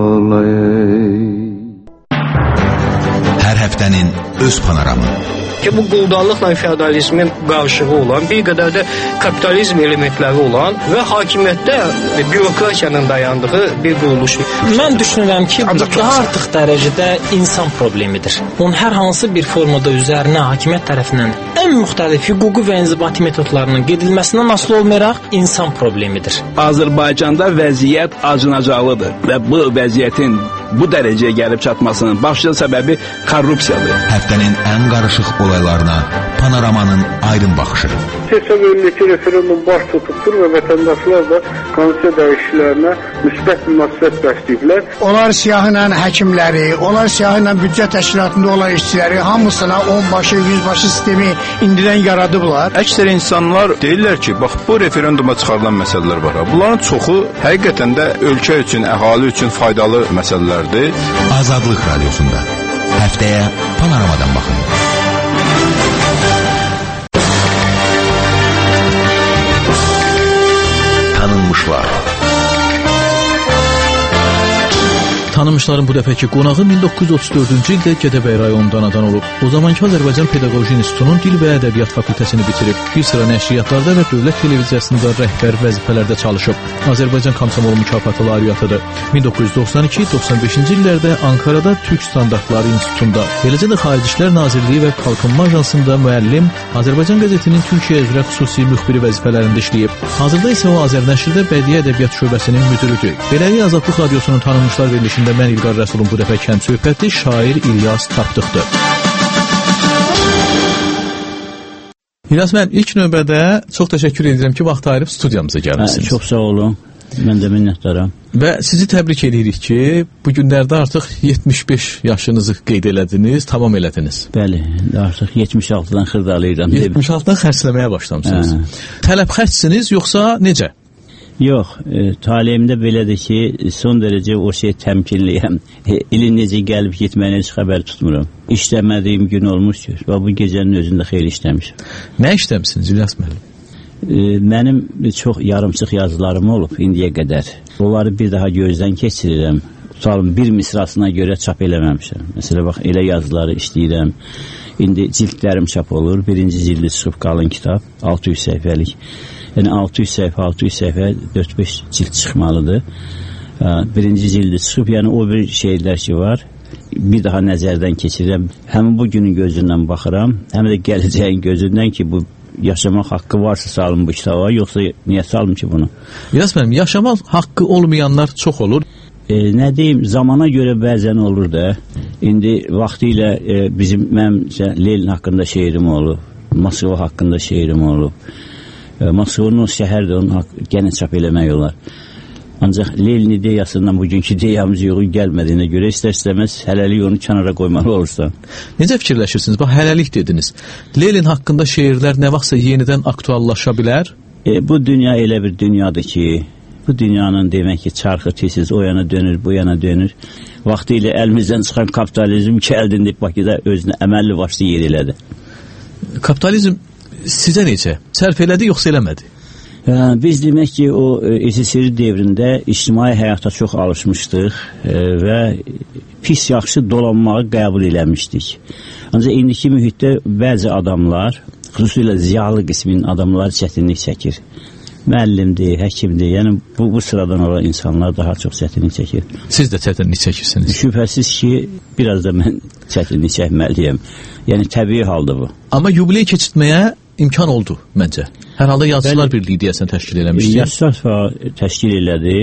Öz panoramı. bu quldarlıqla feodalizmin qarşılığı olan, bir qədər də kapitalizm elementləri olan və hakimiyyətdə bürokratiyanın dayandığı bir quruluşdur. Mən düşünürəm ki, bu daha artıq dərəcədə insan problemidir. Onun hər hansı bir formada üzərinə hakimiyyət tərəfindən ən müxtəlif hüquqi və inzibati metodlarının qedilməsindən asılı olmayaraq insan problemidir. Azərbaycanda vəziyyət acınacaqlıdır və bu vəziyyətin bu dərəcəyə gəlib çatmasının başlıca səbəbi korrupsiyadır. Həftənin ən qarışıq olaylarına Panoramanın aydın baxışı. Hesab edilir ki, referendum baş tutubdur və vətəndaşlar da konstitusiya dəyişikliklərinə müsbət münasibət bəsləyiblər. Onlar siyahıyla həkimləri, onlar siyahıyla büdcə təşkilatında olan işçiləri hamısına 10 başı, 100 başı sistemi indidən yaradıblar. Əksər insanlar deyirlər ki, bax bu referenduma çıxarılan məsələlər var. Bunların çoxu həqiqətən də ölkə üçün, əhali üçün faydalı məsələlərdir. Azadlıq Radiosunda həftəyə Panoramadan baxın. Tanınmışlar. Tanınmışların bu dəfəki qonağı 1934-cü ildə Gədəbəy rayonunda anadan olub. O zamanki Azərbaycan Pedaqoji İnstitutunun Dil və Ədəbiyyat fakültəsini bitirib. Bir sıra nəşriyyatlarda və dövlət televiziyasında rəhbər vəzifələrdə çalışıb. Azərbaycan Komsomol mükafatı laureatıdır. 1992-95-ci illərdə Ankarada Türk Standartları İnstitutunda, eləcə də Xarici İşlər Nazirliyi və Kalkınma Ajansında müəllim, Azərbaycan qəzetinin Türkiyə üzrə xüsusi müxbiri vəzifələrində işləyib. Hazırda isə o Azərnəşrdə Bədii Ədəbiyyat şöbəsinin müdürüdür. Beləliklə Azadlıq Radiosunun Tanınmışlar verilişində mən İlqar Rəsulun bu dəfə kənd söhbəti şair İlyas Tapdıqdır. İlyas, mən ilk növbədə çox təşəkkür edirəm ki, vaxt ayırıb studiyamıza gəlmişsiniz. Çox sağ olun. Mən də minnətdaram. Və sizi təbrik edirik ki, bu günlərdə artıq 75 yaşınızı qeyd elədiniz, tamam elədiniz. Bəli, artıq 76-dan xırdalayıram. 76-dan xərcləməyə başlamışsınız. Tələb xərcsiniz, yoxsa necə? Yox, taleyimdə belədir ki, son dərəcə o şey təmkinliyəm. İlin necə gəlib getməyinə heç xəbər tutmuram. İşləmədiyim gün olmuş ki, və bu gecənin özündə xeyli işləmişim. Nə işləmişsiniz İlyas müəllim? Mənim çox yarımçıq yazılarım olub indiyə qədər. Onları bir daha gözdən keçirirəm. Tutalım, bir misrasına görə çap eləməmişəm. Məsələn, bax, elə yazıları işləyirəm. İndi cildlərim çap olur. Birinci cildi çıxıb qalın kitab, 600 səhifəlik. Yəni 600 səhifə 4-5 cild çıxmalıdır. Birinci cildi çıxıb, yəni o bir şeylər ki var, bir daha nəzərdən keçirirəm. Həm bu günün gözündən baxıram, həm də gələcəyin gözündən ki, bu yaşamaq haqqı varsa salın bu kitaba, yoxsa niyə salım ki bunu? İlyas müəllim, yaşamaq haqqı olmayanlar çox olur. Nə deyim, zamana görə bəzən olur da. İndi vaxtı ilə mənim Lenin haqqında şeirim olub, Moskva haqqında şeirim olub. Moskvanın o şəhərdə onu gənə çap eləmək olar. Ancaq Lenin ideyasından bugünkü ideyamız yoxun gəlmədiyinə görə istər-istəməz hələlik onu kənara qoymalı olursan. Necə fikirləşirsiniz? Bax, hələlik dediniz. Lenin haqqında şeirlər nə vaxtsa yenidən aktuallaşa bilər? Bu dünya elə bir dünyadır ki, bu dünyanın demək ki, çarxı tez o yana dönür, bu yana dönür. Vaxtı ilə əlimizdən çıxan kapitalizm gəldindi Bakıda özünə əməlli başlı yer elədi. Kapitalizm sizə necə? Sərf elədi, yoxsa eləmədi? Biz demək ki, o SSR devrində ictimai həyata çox alışmışdıq və pis yaxşı dolanmağı qəbul eləmişdik. Ancaq indiki mühitdə bəzi adamlar, xüsusilə ziyalı qismin adamlar çətinlik çəkir. Müəllimdir, həkimdir, yəni bu sıradan olan insanlar daha çox çətinlik çəkir. Siz də çətinlik çəkirsiniz. Şübhəsiz ki, biraz da mən çətinlik çəkməliyəm. Yəni təbii haldır bu. Amma yubiley keçirtməyə imkan oldu məncə. Hər halda Yazıçılar Birliyi deyəsən təşkil eləmişdi. Yazıçılar təşkil elədi.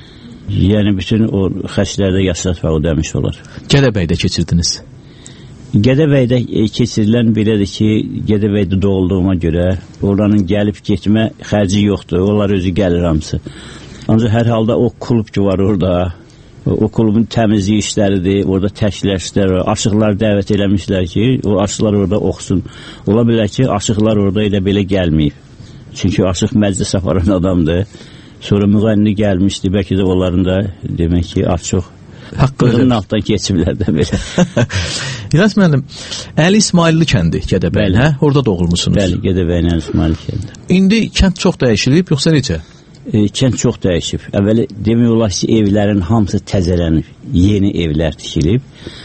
Yəni bütün o xərclərdə Yazıçılar ödəmiş olar. Gədəbəydə keçirdiniz. Gədəbəydə keçirilən belədir ki, Gədəbəydə doğulduğuma görə oranın gəlib getmə xərci yoxdur. Onlar özü gəlir hamısı. Ancaq hər halda o klub ki var orada, o klubun təmizlik işləridir, orada təşkiləşlər var. Aşıqlar dəvət eləmişlər ki, o aşıqlar orada oxusun. Ola bilər ki, aşıqlar orada elə belə gəlməyib. Çünki aşıq məclis aparan adamdır. Sonra müğənni gəlmişdi, bəlkə də onların da demək ki, az çox haqqının altdan keçiblər də belə. İlyas müəllim, Əli İsmailli kəndi Gədəbəy, hə? Orada doğulmusunuz. Bəli, Gədəbəyin Əli İsmailli kəndi. İndi kənd çox dəyişilib, yoxsa necə? Kənd çox dəyişib. Əvvəli demək olar ki, evlərin hamısı təzələnib, yeni evlər tikilib.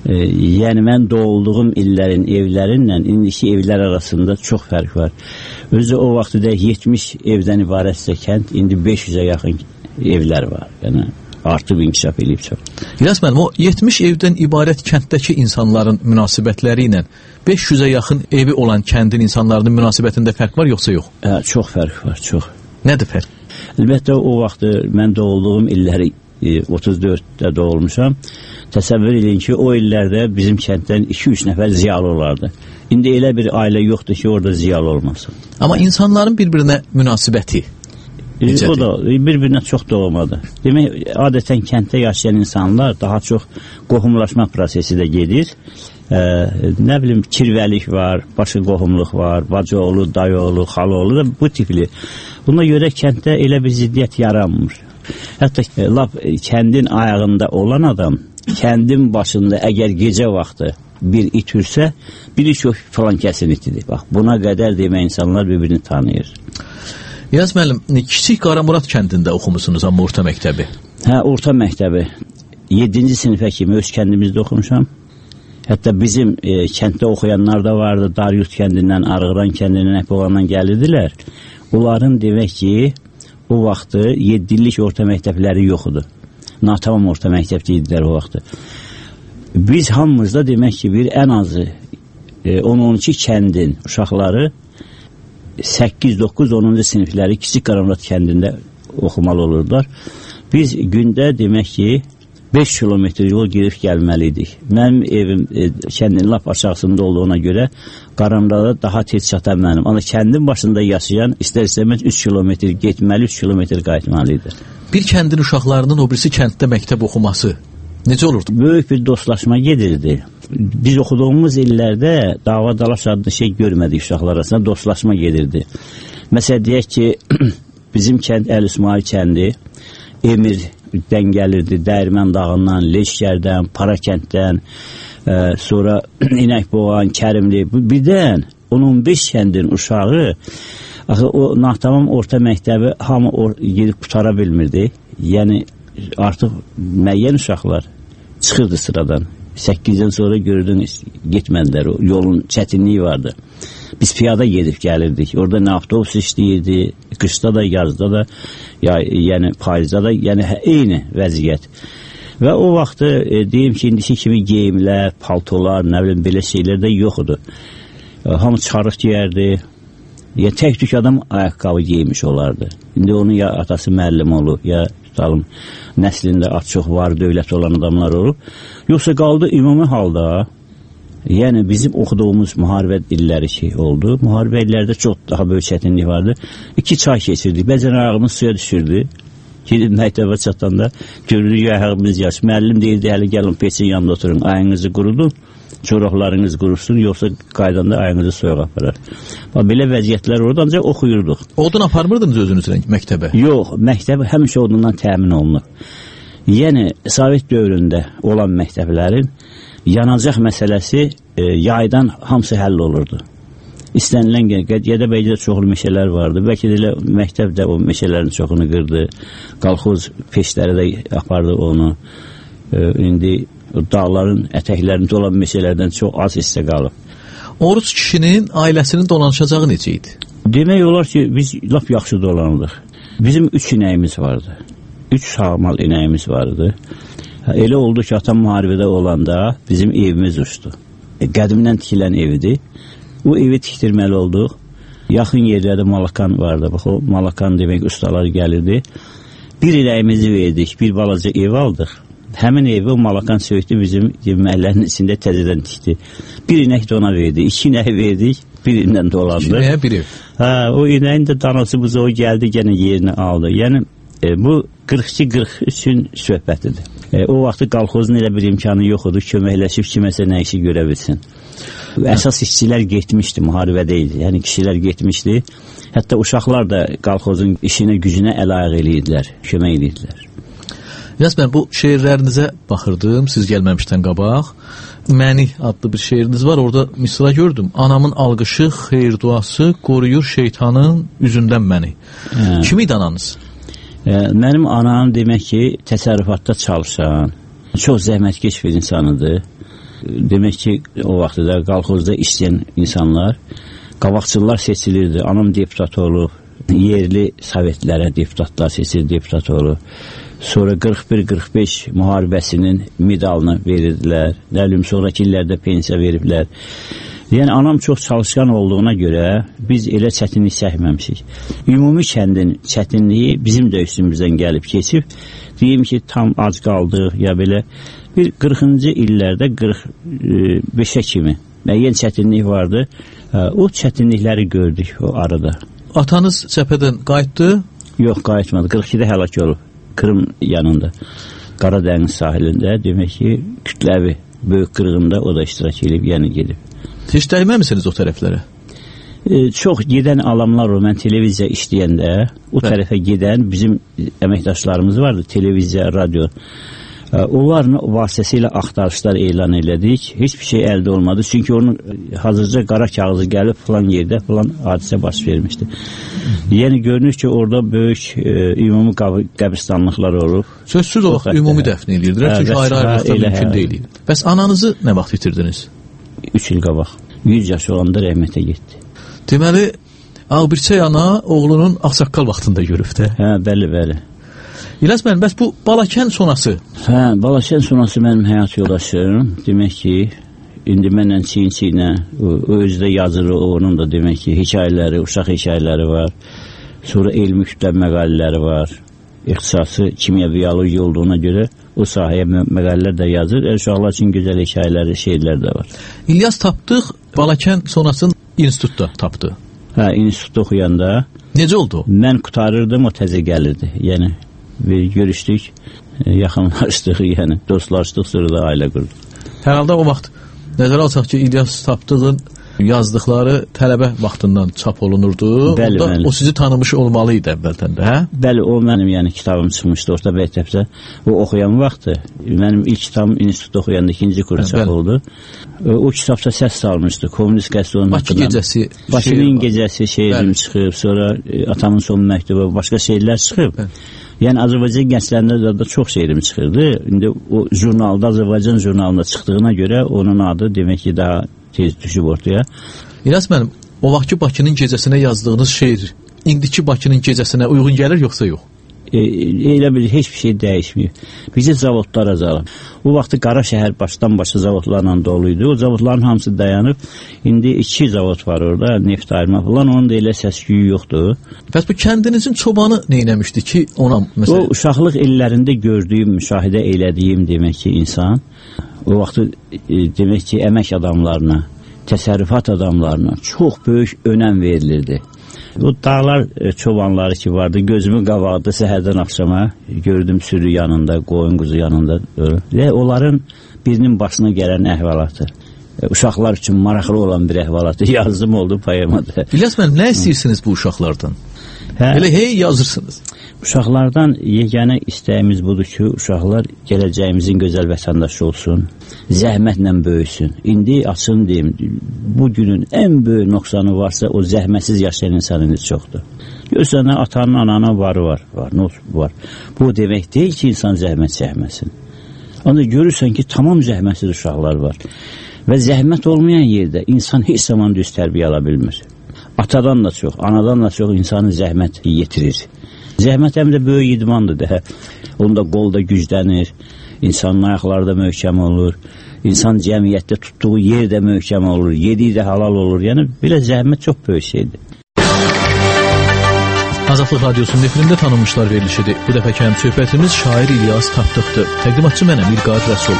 Yəni mən doğulduğum illərin evlərinlə indiki evlər arasında çox fərq var. Özü o vaxtda 70 evdən ibarətsə kənd, indi 500-ə yaxın evlər var. Yəni artıb inkişaf edib çox. İlyas müəllim, o 70 evdən ibarət kənddəki insanların münasibətləri ilə 500-ə yaxın evi olan kəndin insanlarının münasibətində fərq var yoxsa yox? Çox fərq var, çox. Nədir fərq? Əlbəttə o vaxt mən doğulduğum illəri 34-də doğulmuşam. Təsəvvür edin ki, o illərdə bizim kənddən 2-3 nəfər ziyalı olardı. İndi elə bir ailə yoxdur ki, orada ziyalı olmasın. Amma insanların bir-birinə münasibəti necədir? O da bir-birinə çox doğmadı. Demək, adətən kənddə yaşayan insanlar daha çox qohumlaşma prosesi də gedir. Nə bilim, kirvəlik var, başı qohumluq var, bacıoğlu, dayıoğlu, xaloğlu da bu tipli. Buna görə kənddə elə bir ziddiyyət yaranmır. Hətta lap kəndin ayağında olan adam kəndin başında əgər gecə vaxtı bir it ürsə, bilir ki, o falan kəsin itidir. Bax, buna qədər demə insanlar bir-birini tanıyır. İlyas müəllim, Kiçik Qaramurad kəndində oxumusunuz amma orta məktəbi? Hə, orta məktəbi. 7-ci sinifə kimi öz kəndimizdə oxumuşam. Hətta bizim kənddə oxuyanlar da vardı. Daryut kəndindən, Arıqran kəndindən, Əpoğandan gəlirdilər. Onların demək ki, o vaxtı 7 illik orta məktəbləri yoxudur. Natamam orta məktəbdə idilər o vaxtı. Biz hamımızda demək ki, bir ən azı 10-12 kəndin uşaqları 8-9-10-cu sinifləri Kiçik Qaramurad kəndində oxumalı olurdular. Biz gündə demək ki 5 kilometr yol girib gəlməliydik. Mənim evim kəndin lap aşağısında olduğuna görə Qaramurada daha tez çatan mənim. Amma kəndin başında yaşayan istər-istəməz 3 kilometr getməli, 3 kilometr qayıtmalıydı. Bir kəndin uşaqlarının o birisi kənddə məktəb oxuması necə olurdu? Böyük bir dostlaşma gedirdi. Biz oxuduğumuz illərdə dava dalaş adlı şey görmədik uşaqlar arasında, dostlaşma gedirdi. Məsələn, deyək ki, bizim kənd Əli İsmail kəndi, Emirdən gəlirdi, Dəyirmən dağından, Leşkərdən, Parakənddən, sonra İnəkboğan, Kərimli, birdən 10-15 kəndin uşağı, axı o natamam orta məktəbi hamı gedib qutara bilmirdi. Yəni artıq müəyyən uşaqlar çıxırdı sıradan. 8-dən sonra gördün, getmədilər, yolun çətinliyi vardı. Biz piyada gedib gəlirdik. Orada nə avtobus işləyirdi, qışda da, yazda da, yəni payızda da, yəni eyni vəziyyət. Və o vaxtı deyim ki, indiki kimi geyimlər, paltolar, nə bilim, belə şeylər də yoxdur. Hamı çıxarıq geyərdi. Ya tək-tük adam ayaqqabı geymiş olardı. İndi onun ya atası müəllim olub, ya tutalım, nəslində az çox var, dövlət olan adamlar olub. Yoxsa qaldı ümumi halda, yəni bizim oxuduğumuz müharibə illəri ki oldu. Müharibə illərdə çox daha böyük çətinlik vardı. 2 çay keçirdik. Bəzən ayağımız suya düşürdü. Gedib məktəbə çatanda görürük ayağımız yaş. Müəllim deyirdi, hələ gəlin peçin yanında oturun, ayağınızı qurudun, çoraqlarınız qurusun, yoxsa qaydanda ayağınızı soyuq aparar. Belə vəziyyətlər orada ancaq oxuyurduq. Odun aparmırdınız özünüzlə məktəbə? Yox, məktəb həmişə odundan təmin olunur. Yəni, Sovet dövründə olan məktəblərin yanacaq məsələsi yaydan hamısı həll olurdu. İstənilən Gədəbəydə çoxlu meşələr vardı. Bəlkə də elə məktəb də o meşələrin çoxunu qırdı. Qalxoz peşləri də apardı onu. İndi dağların ətəklərində olan meşələrdən çox az hissə qalıb. Oruc kişinin ailəsinin dolanışacağı necə idi? Demək olar ki, biz lap yaxşı dolanırdıq. Bizim 3 inəyimiz vardı. 3 sağmal inəyimiz vardı. Elə oldu ki, atam müharibədə olanda bizim evimiz uçdu. Qədimdən tikilən evidir. O evi tikdirməli olduq. Yaxın yerlərdə Malakan vardı. Bax, o Malakan demək ustaları gəlirdi. Bir inəyimizi verdik, bir balaca ev aldıq. Həmin evi o Malakan söydü, bizim məhəllənin içində təzədən tikdi. Bir inək də ona verdi, 2 inək verdik, birindən dolandı. 2 inəyə bir ev. O inəyin də danası buza o gəldi, yenə yerini aldı. Yəni, bu 42-43-ün söhbətidir. O vaxtı qalxozun elə bir imkanı yox idi, köməkləşib kiməsə nə işi görə bilsin. Əsas işçilər getmişdi, müharibədə idi. Yəni, kişilər getmişdi. Hətta uşaqlar da qalxozun işinə, gücünə əl-ayaq eləyirdilər, kömək eləyirdilər. İlyas bəy, bu şeirlərinizə baxırdım, siz gəlməmişdən qabaq. Məni adlı bir şeiriniz var, orada misra gördüm. Anamın alqışı, xeyir duası qoruyur şeytanın üzündən məni. Kim idi ananız? Mənim anam demək ki, təsərrüfatda çalışan, çox zəhmətkeş bir insanıdır. demək ki, o vaxtda qalxozda işləyən insanlar, qabaqçılar seçilirdi. Anam deputat olub, yerli sovetlərə deputatlar seçilir, deputat olub. Sonra 41-45 müharibəsinin medalını verirdilər. Nəlim, sonraki illərdə pensiya veriblər. Yəni, anam çox çalışqan olduğuna görə biz elə çətinlik çəkməmişik. Ümumi kəndin çətinliyi bizim də üstümüzdən gəlib keçib. Deyim ki, tam ac qaldıq, ya belə bir 40-cı illərdə 45-ə kimi müəyyən çətinlik vardı. O çətinlikləri gördük o arada. Atanız cəbhədən qayıtdı? Yox, qayıtmadı. 42-də həlak olub. Kırım yanında. Qaradəniz sahilində, demək ki, kütləvi böyük qırğında o da iştirak edib, yəni gedib. Heç dəyməmisiniz o tərəflərə? Çox gedən alamlar o. Mən televiziya işləyəndə o tərəfə gedən bizim əməkdaşlarımız vardı. Televiziya, radio. Onların vasitəsilə axtarışlar elan elədik. Hiçbir şey əldə olmadı. Çünki onun hazırca qara kağızı gəlib filan yerdə filan hadisə baş vermişdi. Yəni görünür ki, orada böyük ümumi qəbristanlıqlar olub. Sözsüz o ümumi dəfn edirdilər. Çünki ayrı-ayrılıqda mümkün deyil. Bəs ananızı nə vaxt itirdiniz? 3 il qabaq. 100 yaşı olanda rəhmətə getdi. Deməli, Ağbirçək ana oğlunun ağsaqqal vaxtında görüb də. Hə, bəli, bəli. İlyas müəllim, bəs bu Balakən sonrası? Hə, Balakən sonrası mənim həyat yoldaşım. Demək ki, indi mənlə çiyin-çiyinə, o özdə yazır, onun da demək ki, hekayələri, uşaq hekayələri var. Sonra elmi kütləb məqalələri var. İxtisası kimya biyoloji olduğuna görə o sahəyə məqalələr də yazır. Uşaqlar üçün gözəl hekayələri, şeirlər də var. İlyas tapdıq, Balakən sonrasını institutda tapdı. Hə, institutda oxuyanda. Necə oldu o? Mən qutarırdım, o təzə gəlirdi. Yəni, görüşdük, yaxınlaşdıq, yəni dostlaşdıq, sonra da ailə qurduq. Hər halda o vaxt nəzərə alsaq ki, İlyas Tapdığın yazdıqları tələbə vaxtından çap olunurdu. Bəli, o sizi tanımış olmalı idi əvvəldən də, hə? Bəli, o mənim yəni kitabım çıxmışdı orta məktəbdə. O oxuyan vaxtı mənim ilk kitabım institutda oxuyanda 2-ci kurs çap oldu. O kitabda səs salmışdı. Kommunist qəsdinin Bakı gecəsi, Bakının gecəsi şeirim çıxıb, sonra atamın son məktubu, başqa şeirlər çıxıb. Yəni Azərbaycan gənclərində də çox şeirim çıxırdı. İndi o jurnalda, Azərbaycan jurnalında çıxdığına görə onun adı demək ki, daha tez düşüb ortaya. İlyas müəllim, o vaxtki Bakının gecəsinə yazdığınız şeir indiki Bakının gecəsinə uyğun gəlir yoxsa yox? Elə bir heç bir şey dəyişməyib. Bizi zavodlar azalıb. O vaxtı Qara şəhər başdan başa zavodlarla doluydu. O zavodların hamısı dayanıb. İndi 2 zavod var orada, neft ayırma falan. Onun da elə səs-küyü yoxdur. Bəs bu kəndinizin çobanı neynəmişdi ki, ona məsələn? O uşaqlıq illərində gördüyüm, müşahidə elədiyim demək ki, insan o vaxtı demək ki, əmək adamlarına, təsərrüfat adamlarına çox böyük önəm verilirdi. O dağlar çobanları ki vardı, gözümün qabağında səhərdən axşama gördüm sürü yanında, qoyun quzu yanında və onların birinin başına gələn əhvalatı. Uşaqlar üçün maraqlı olan bir əhvalatı yazdım oldu poemada. İlyas müəllim, nə istəyirsiniz bu uşaqlardan? Elə hey yazırsınız. Uşaqlardan yeganə istəyimiz budur ki, uşaqlar gələcəyimizin gözəl vətəndaşı olsun, zəhmətlə böyüsün. İndi açın deyim, bu günün ən böyük nöqsanı varsa o zəhmətsiz yaşayan insanın çoxdur. Görürsən, atanın, ananın varı var, var. Bu demək deyil ki, insan zəhmət çəkməsin. Ancaq görürsən ki, tamam zəhmətsiz uşaqlar var. Və zəhmət olmayan yerdə insan heç zaman düz tərbiyə ala bilmir. Atadan da çox, anadan da çox insanın zəhmət yetirir. Zəhmət həm də böyük idmandır da. Onda qolda güclənir, insanın ayaqları da möhkəm olur, insan cəmiyyətdə tutduğu yer də möhkəm olur, yediyi də halal olur. Yəni, belə zəhmət çox böyük şeydir. Azadlıq Radyosu'nun efirində tanınmışlar verilişidir. Bu dəfəki həm söhbətimiz şair İlyas Tapdıqdır. Təqdimatçı mənəm İlqar Rəsul.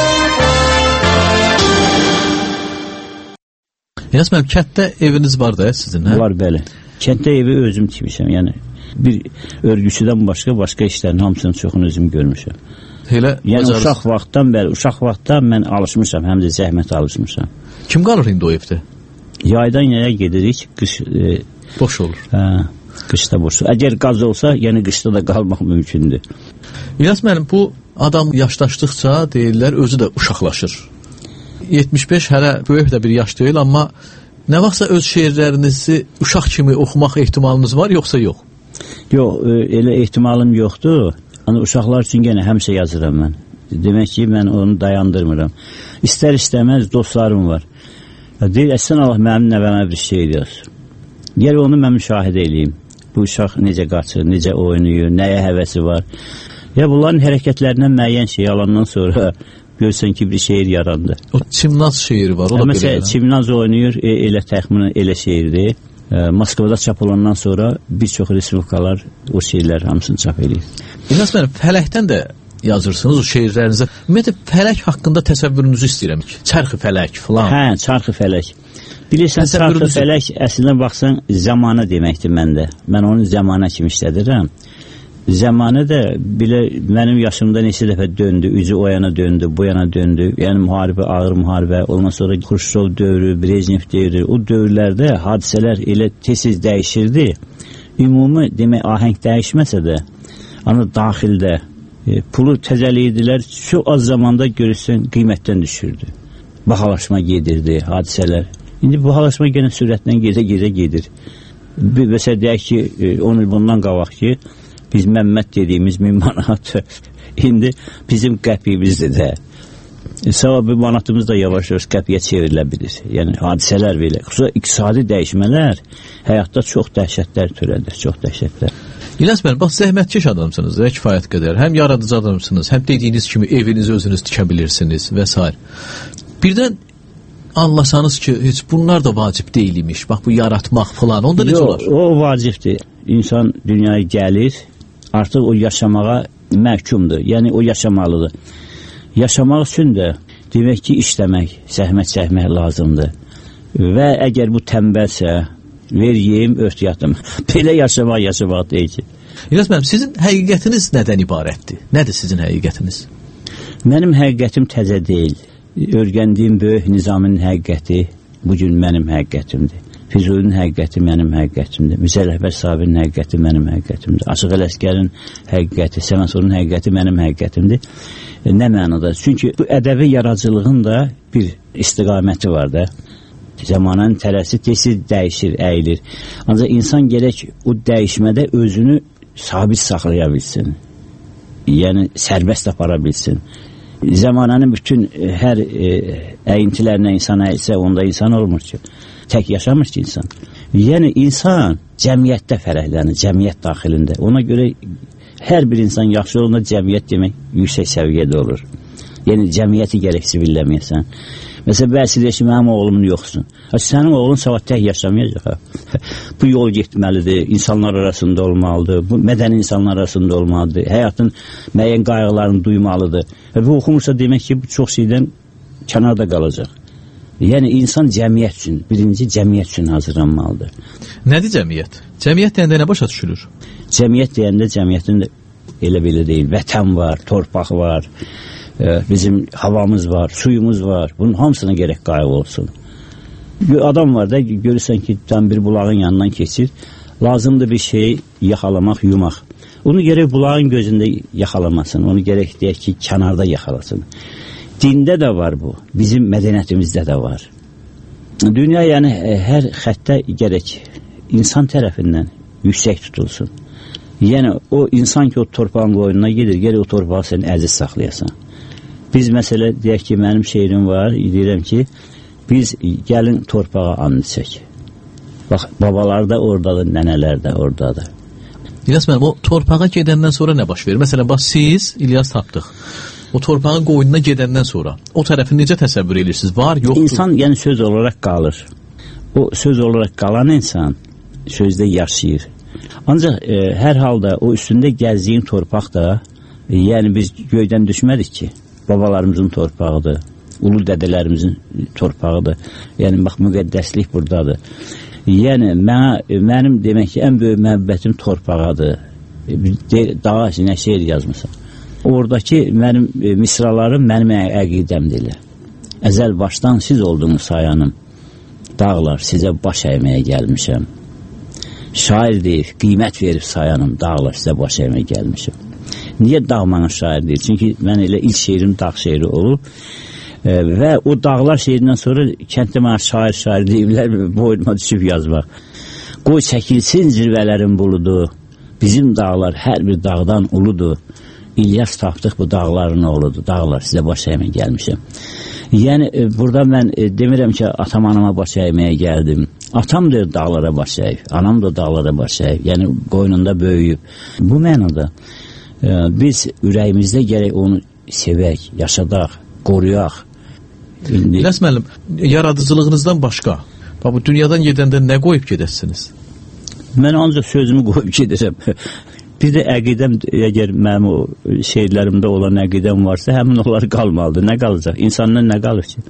İlyas müəllim, kənddə eviniz var da sizin, hə? Var, bəli. Kənddə evi özüm tikmişəm, yəni bir örgüçüdən başqa işlərin hamısının çoxunu özüm görmüşəm. Yəni uşaq vaxtdan mən alışmışam, həm də zəhmət alışmışam. Kim qalır indi o evdə? Yaydan yaya gedirik, qış boş olur. Hə, qışda boş olur. Əgər qaz olsa, yəni qışda da qalmaq mümkündür. İlyas müəllim, bu adam yaşlaşdıqca deyirlər, özü də uşaqlaşır. 75 hələ böyük də bir yaş deyil, amma nə vaxtsa öz şeirlərinizi uşaq kimi oxumaq ehtimalınız var, yoxsa yox? Yox, elə ehtimalım yoxdur. Uşaqlar üçün yenə həmişə yazıram mən. Demək ki, mən onu dayandırmıram. İstər-istəməz dostlarım var. Deyir, əsən Allah mənim nəvəmə bir şey yaz. Gəl onu mən müşahidə edeyim. Bu uşaq necə qaçır, necə oynayır, nəyə həvəsi var. Ya bunların hərəkətlərindən müəyyən şey alandan sonra görsən ki, bir şeir yarandı. O Çimnaz şeiri var, o da belə. Məsələn, Çimnaz oynayır, elə təxminən elə şeirdir. Moskvada çap olandan sonra bir çox respublikalar o şeirlər hamısını çap edir. İlyas müəllim, fələkdən də yazırsınız o şeirlərinizə. Ümumiyyətlə, fələk haqqında təsəvvürünüzü istəyirəm ki, çarxı fələk filan. Hə, çarxı fələk. Bilirsən, çarxı fələk əslində baxsan zamanı deməkdir məndə. Mən onu zamanə kimi işlədirəm. Zamanı da belə mənim yaşımda neçə dəfə döndü, üzü o yana döndü, bu yana döndü. Yəni müharibə, ağır müharibə, ondan sonra Xruşov dövrü, Brejnev dövrü, o dövrlərdə hadisələr elə tez-tez dəyişirdi. Ümumi demək ahəng dəyişməsə də, amma daxildə pulu təzəliyirdilər, çox az zamanda görürsən qiymətdən düşürdü. Bahalaşma gedirdi, hadisələr. İndi bahalaşma yenə sürətlə gedir. Məsələn, deyək ki, 10 il bundan qabaq ki, biz Məmməd dediyimiz 1000 manat, indi bizim qəpiyimizdir də. Savabı manatımız da yavaş-yavaş qəpiyə çevrilə bilir. Yəni, hadisələr belə. Xüsusən iqtisadi dəyişmələr həyatda çox dəhşətlər törədir, çox dəhşətlər. İlyas müəllim, bax, zəhmətkeş adamsınız da, kifayət qədər. Həm yaradıcı adamsınız, həm dediyiniz kimi evinizi özünüz tikə bilirsiniz və s. Birdən anlasanız ki, heç bunlar da vacib deyilmiş, bax, bu yaratmaq falan, onda necə olar? O vacibdir. İnsan dünyaya gəlir, artıq o yaşamağa məhkumdur, yəni o yaşamalıdır. Yaşamaq üçün də demək ki, işləmək, zəhmət çəkmək lazımdır. Və əgər bu tənbəlsə, ver yeyim, ört yatım. Belə yaşamaq deyil ki. İlyas müəllim, sizin həqiqətiniz nədən ibarətdir? Nədir sizin həqiqətiniz? Mənim həqiqətim təzə deyil. Örgəndiyim böyük nizamın həqiqəti bugün mənim həqiqətimdir. Füzulinin həqiqəti mənim həqiqətimdir. Müzə Rəhbər sahibinin həqiqəti mənim həqiqətimdir. Açıq Ələsgərin həqiqəti, Səməsorun həqiqəti mənim həqiqətimdir. Nə mənada? Çünki bu ədəbi yaradıcılığın da bir istiqaməti var da. Zamanın tələsi tezi dəyişir, əyilir. Ancaq insan gərək o dəyişmədə özünü sabit saxlaya bilsin. Yəni, sərbəst apara bilsin. Zamananın bütün hər əyintilərlə insan əyilsə, onda insan olmur ki. Tək yaşamır ki insan. Yəni, insan cəmiyyətdə fərəhlənir, cəmiyyət daxilində. Ona görə hər bir insan yaxşı olanda cəmiyyət demək yüksək səviyyədə olur. Yəni, cəmiyyəti gərək sivilləməyəsən. Məsələn, bəzi deyir ki, mənim oğlumun yoxsun. Sənin oğlun sabah tək yaşamayacaq. Bu yol getməlidir, insanlar arasında olmalıdır, bu mədəni insanlar arasında olmalıdır, həyatın müəyyən qayğılarını duymalıdır. Və bu oxumursa demək ki, bu çox şeydən kənarda qalacaq. Yəni, insan cəmiyyət üçün, birinci cəmiyyət üçün hazırlanmalıdır. Nədir cəmiyyət? Cəmiyyət deyəndə nə başa düşülür? Cəmiyyət deyəndə cəmiyyətin elə belə deyil. Vətən var, torpaq var, bizim havamız var, suyumuz var. Bunun hamısına gərək qayğı olsun. Adam var da, görürsən ki, tam bir bulağın yanından keçir, lazımdır bir şeyi yaxalamaq, yumaq. Onu gərək bulağın gözündə yaxalamasın, onu gərək deyək ki, kənarda yaxalasın. Dində də var bu, bizim mədəniyyətimizdə də var. Dünya, yəni, hər xəttə gərək insan tərəfindən yüksək tutulsun. Yəni, o insan ki, o torpağın qoyununa gedir, gərək o torpağı sən əziz saxlayasan. Biz, məsələ, deyək ki, mənim şeirim var, deyirəm ki, biz gəlin torpağa and içək. Bax, babalar da oradadır, nənələr də oradadır. İlyas müəllim, o torpağa gedəndən sonra nə baş verir? Məsələn, bax, siz, İlyas tapdıq. O torpağın qoyununa gedəndən sonra o tərəfi necə təsəvvür edirsiniz? Var, yoxdur? İnsan, yəni, söz olaraq qalır. O söz olaraq qalan insan sözdə yaşayır. Ancaq hər halda o üstündə gəzdiyin torpaq da, yəni biz göydən düşmədik ki, babalarımızın torpağıdır, ulu dədələrimizin torpağıdır. Yəni, bax, müqəddəslik buradadır. Yəni, mənim demək ki, ən böyük məhəbbətim torpağadır. Dağa nə şeir yazmışam. Oradakı mənim misralarım mənim əqidəmdir. Əzəl başdan siz oldunuz sayanım. Dağlar, sizə baş əyməyə gəlmişəm. Şair deyir, qiymət verib sayanım. Dağlar, sizə baş əyməyə gəlmişəm. Niyə dağ mənə şair deyir? Çünki mən elə ilk şeirim dağ şeiri olub. Və o dağlar şeirindən sonra kənddə mənə şair deyiblər, boynuma düşüb yazmaq. Qoy çəkilsin zirvələrin buludu. Bizim dağlar hər bir dağdan uludur. İlyas Tapdıq bu dağların oğludur. Dağlar sizə baş əyməyə gəlmişəm. Yəni burada mən demirəm ki, atam anama baş əyməyə gəldim. Atam da dağlara baş əyib, anam da dağlara baş əyib. Yəni qoynunda böyüyüb. Bu mənada biz ürəyimizdə gərək onu sevək, yaşadaq, qoruyaq. İlyas müəllim, yaradıcılığınızdan başqa, bu dünyadan gedəndə nə qoyub gedəsiniz? Mən ancaq sözümü qoyub gedirəm. Bir də əqidəm, əgər mənim o şeirlərimdə olan əqidəm varsa, həmin onlar qalmalıdır. Nə qalacaq? İnsandan nə qalır ki?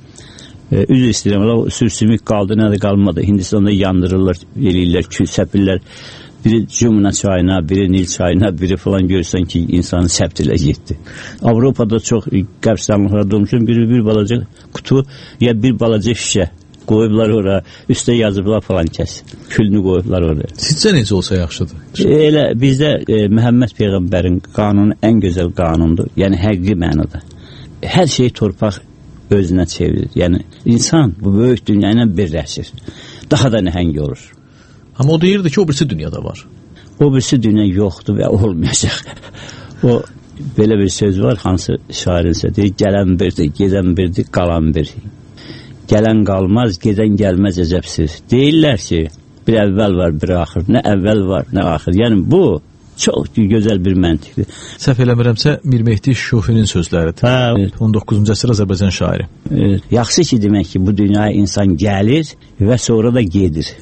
Üzr istəyirəm, sürsümük qaldı, nə də qalmadı. Hindistanda yandırırlar, eləyirlər, kül səpirlər. Biri Cümna çayına, biri Nil çayına, biri falan görürsən ki, insanı səbt ilə getdi. Avropada çox qəbirstanlıqlarda olmuşum, bir balaca kutu, ya bir balaca şişə qoyublar ora, üstə yazıblar falan kəs. Külünü qoyublar oraya. Sizcə necə olsa yaxşıdır? Elə bizdə Məhəmməd Peyğəmbərin qanunu ən gözəl qanundur. Yəni həqiqi mənada. Hər şey torpaq özünə çevirir. Yəni insan bu böyük dünya ilə birləşir. Daha da nəhəng olur. Amma o deyirdi ki, o birisi dünyada var. O birisi dünya yoxdur və olmayacaq. O belə bir söz var, hansı şairinsə deyir, gələn birdir, gedən birdir, qalan bir. Gələn qalmaz, gedən gəlməz əcəbsiz. Deyirlər ki, bir əvvəl var, bir axır. Nə əvvəl var, nə axır. Yəni bu çox gözəl bir məntiqdir. Səhv eləmirəmsə, Mir Mehdi Şufinin sözləridir. Hə. 19-cu əsr Azərbaycan şairi. Yaxşı ki, demək ki, bu dünyaya insan gəlir və sonra da gedir.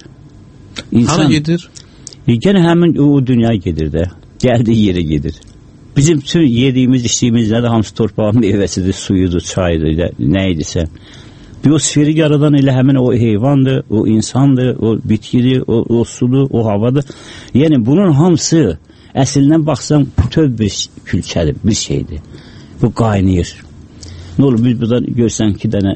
Hara gedir? Gene həmin o dünyaya gedir də. Gəldiyi yerə gedir. Bizim bütün yediyimiz, içdiyimiz nədir? Hamısı torpağın meyvəsidir, suyudur, çaydır, nə idisə. Biosferi yaradan elə həmin o heyvandır, o insandır, o bitkidir, o sudur, o havadır. Yəni bunun hamısı əslindən baxsam bütöv bir külçədir, bir şeydir. Bu qaynayır. Nə olur, biz buradan görsən 2 dənə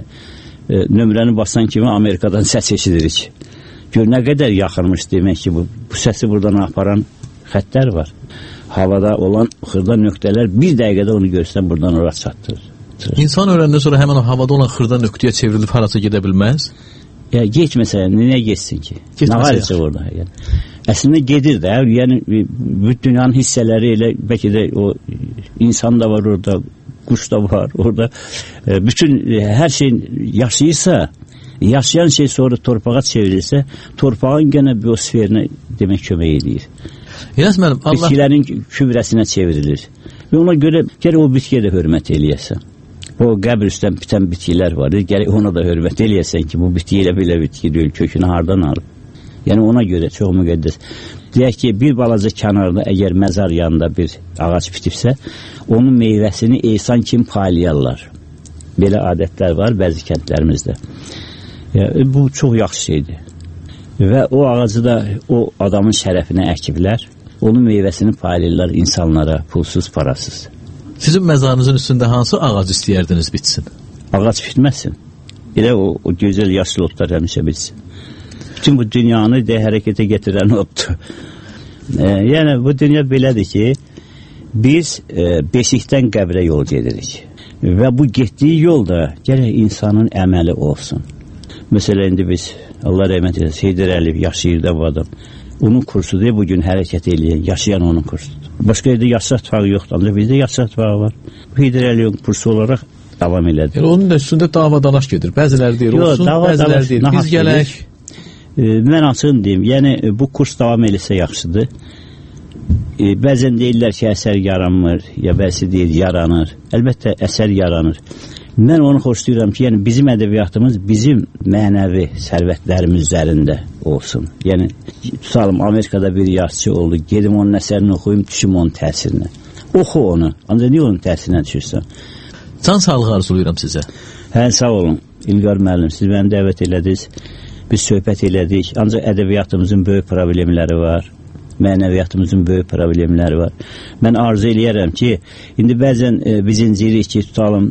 nömrəni basan kimi Amerikadan səs eşidirik. Gör nə qədər yaxırmış demək ki, bu səsi buradan aparan xəttlər var. Havada olan xırda nöqtələr bir dəqiqədə onu görsən buradan ora çatdırır. İnsan öləndən sonra həmən o havada olan xırda nöqtəyə çevrilib harasa gedə bilməz? Ya getməsə, nə getsin ki? Nə var isə orada? Yəni. Əslində gedir də, yəni dünyanın hissələri elə, bəlkə də o insan da var orada, quş da var orada. Bütün hər şey yaşayırsa, yaşayan şey sonra torpağa çevrilirsə, torpağın gənə biosferinə demək kömək edir. Yəs mənim, Allah... Bitkilərin kübrəsinə çevrilir. Və ona görə gərək o bitkiyə də hörmət eləyəsən. O qəbr üstdən bitən bitkilər var. Gərək ona da hörmət eləyəsən ki, bu bitki ilə belə bitki deyil, kökünü hardan alıb. Yəni ona görə çox müqəddəs. Deyək ki, bir balaca kənarda əgər məzar yanında bir ağac bitibsə, onun meyvəsini ehsan kimi paylayarlar. Belə adətlər var bəzi kəndlərimizdə. Bu çox yaxşı şeydir. Və o ağacı da o adamın şərəfinə əkiblər. Onun meyvəsini paylayırlar insanlara pulsuz, parasız. Sizin məzarınızın üstündə hansı ağac istəyərdiniz bitsin? Ağac bitməsin. Elə o gözəl yaşlı otlar həmişə bitsin. Bütün bu dünyanı hərəkətə getirən otdur. Yəni bu dünya belədir ki, biz beşikdən qəbrə yol gedirik. Və bu getdiyi yolda gərək insanın əməli olsun. Məsələn, indi biz, Allah rəhmət edəsin, Heydər Əliyev yaşayırdı bu adam. Onun kursudur, bugün hərəkət eləyən, yaşayan onun kursudur. Başqa yerdə yaşa atfağı yoxdur, ancaq bizdə yaşa atfağı var. Heydər Əliyevin kursu olaraq davam elədi. Onun da üstündə dava-dalaş gedir. Bəziləri deyir olsun, bəziləri deyir biz gələk. Mən açığın deyim, yəni bu kurs davam eləsə yaxşıdır. Bəzən deyirlər ki, əsər yaranmır, ya bəzi deyir yaranır. Əlbəttə, əsər yaranır. Mən onu xoşlayıram ki, yəni bizim ədəbiyyatımız bizim mənəvi sərvətlərimiz üzərində olsun. Yəni, tutalım, Amerikada bir yazıçı oldu, gedim onun əsərini oxuyum, düşüm onun təsirinə. Oxu onu, ancaq niyə onun təsirinə düşürsən? Can sağlığı arzulayıram sizə. Hə, sağ olun, İlqar müəllim, siz məni dəvət elədiniz, biz söhbət elədik, ancaq ədəbiyyatımızın böyük problemləri var. Mənəviyyatımızın böyük problemləri var. Mən arzu eləyərəm ki, indi bəzən biz incirik ki, tutalım,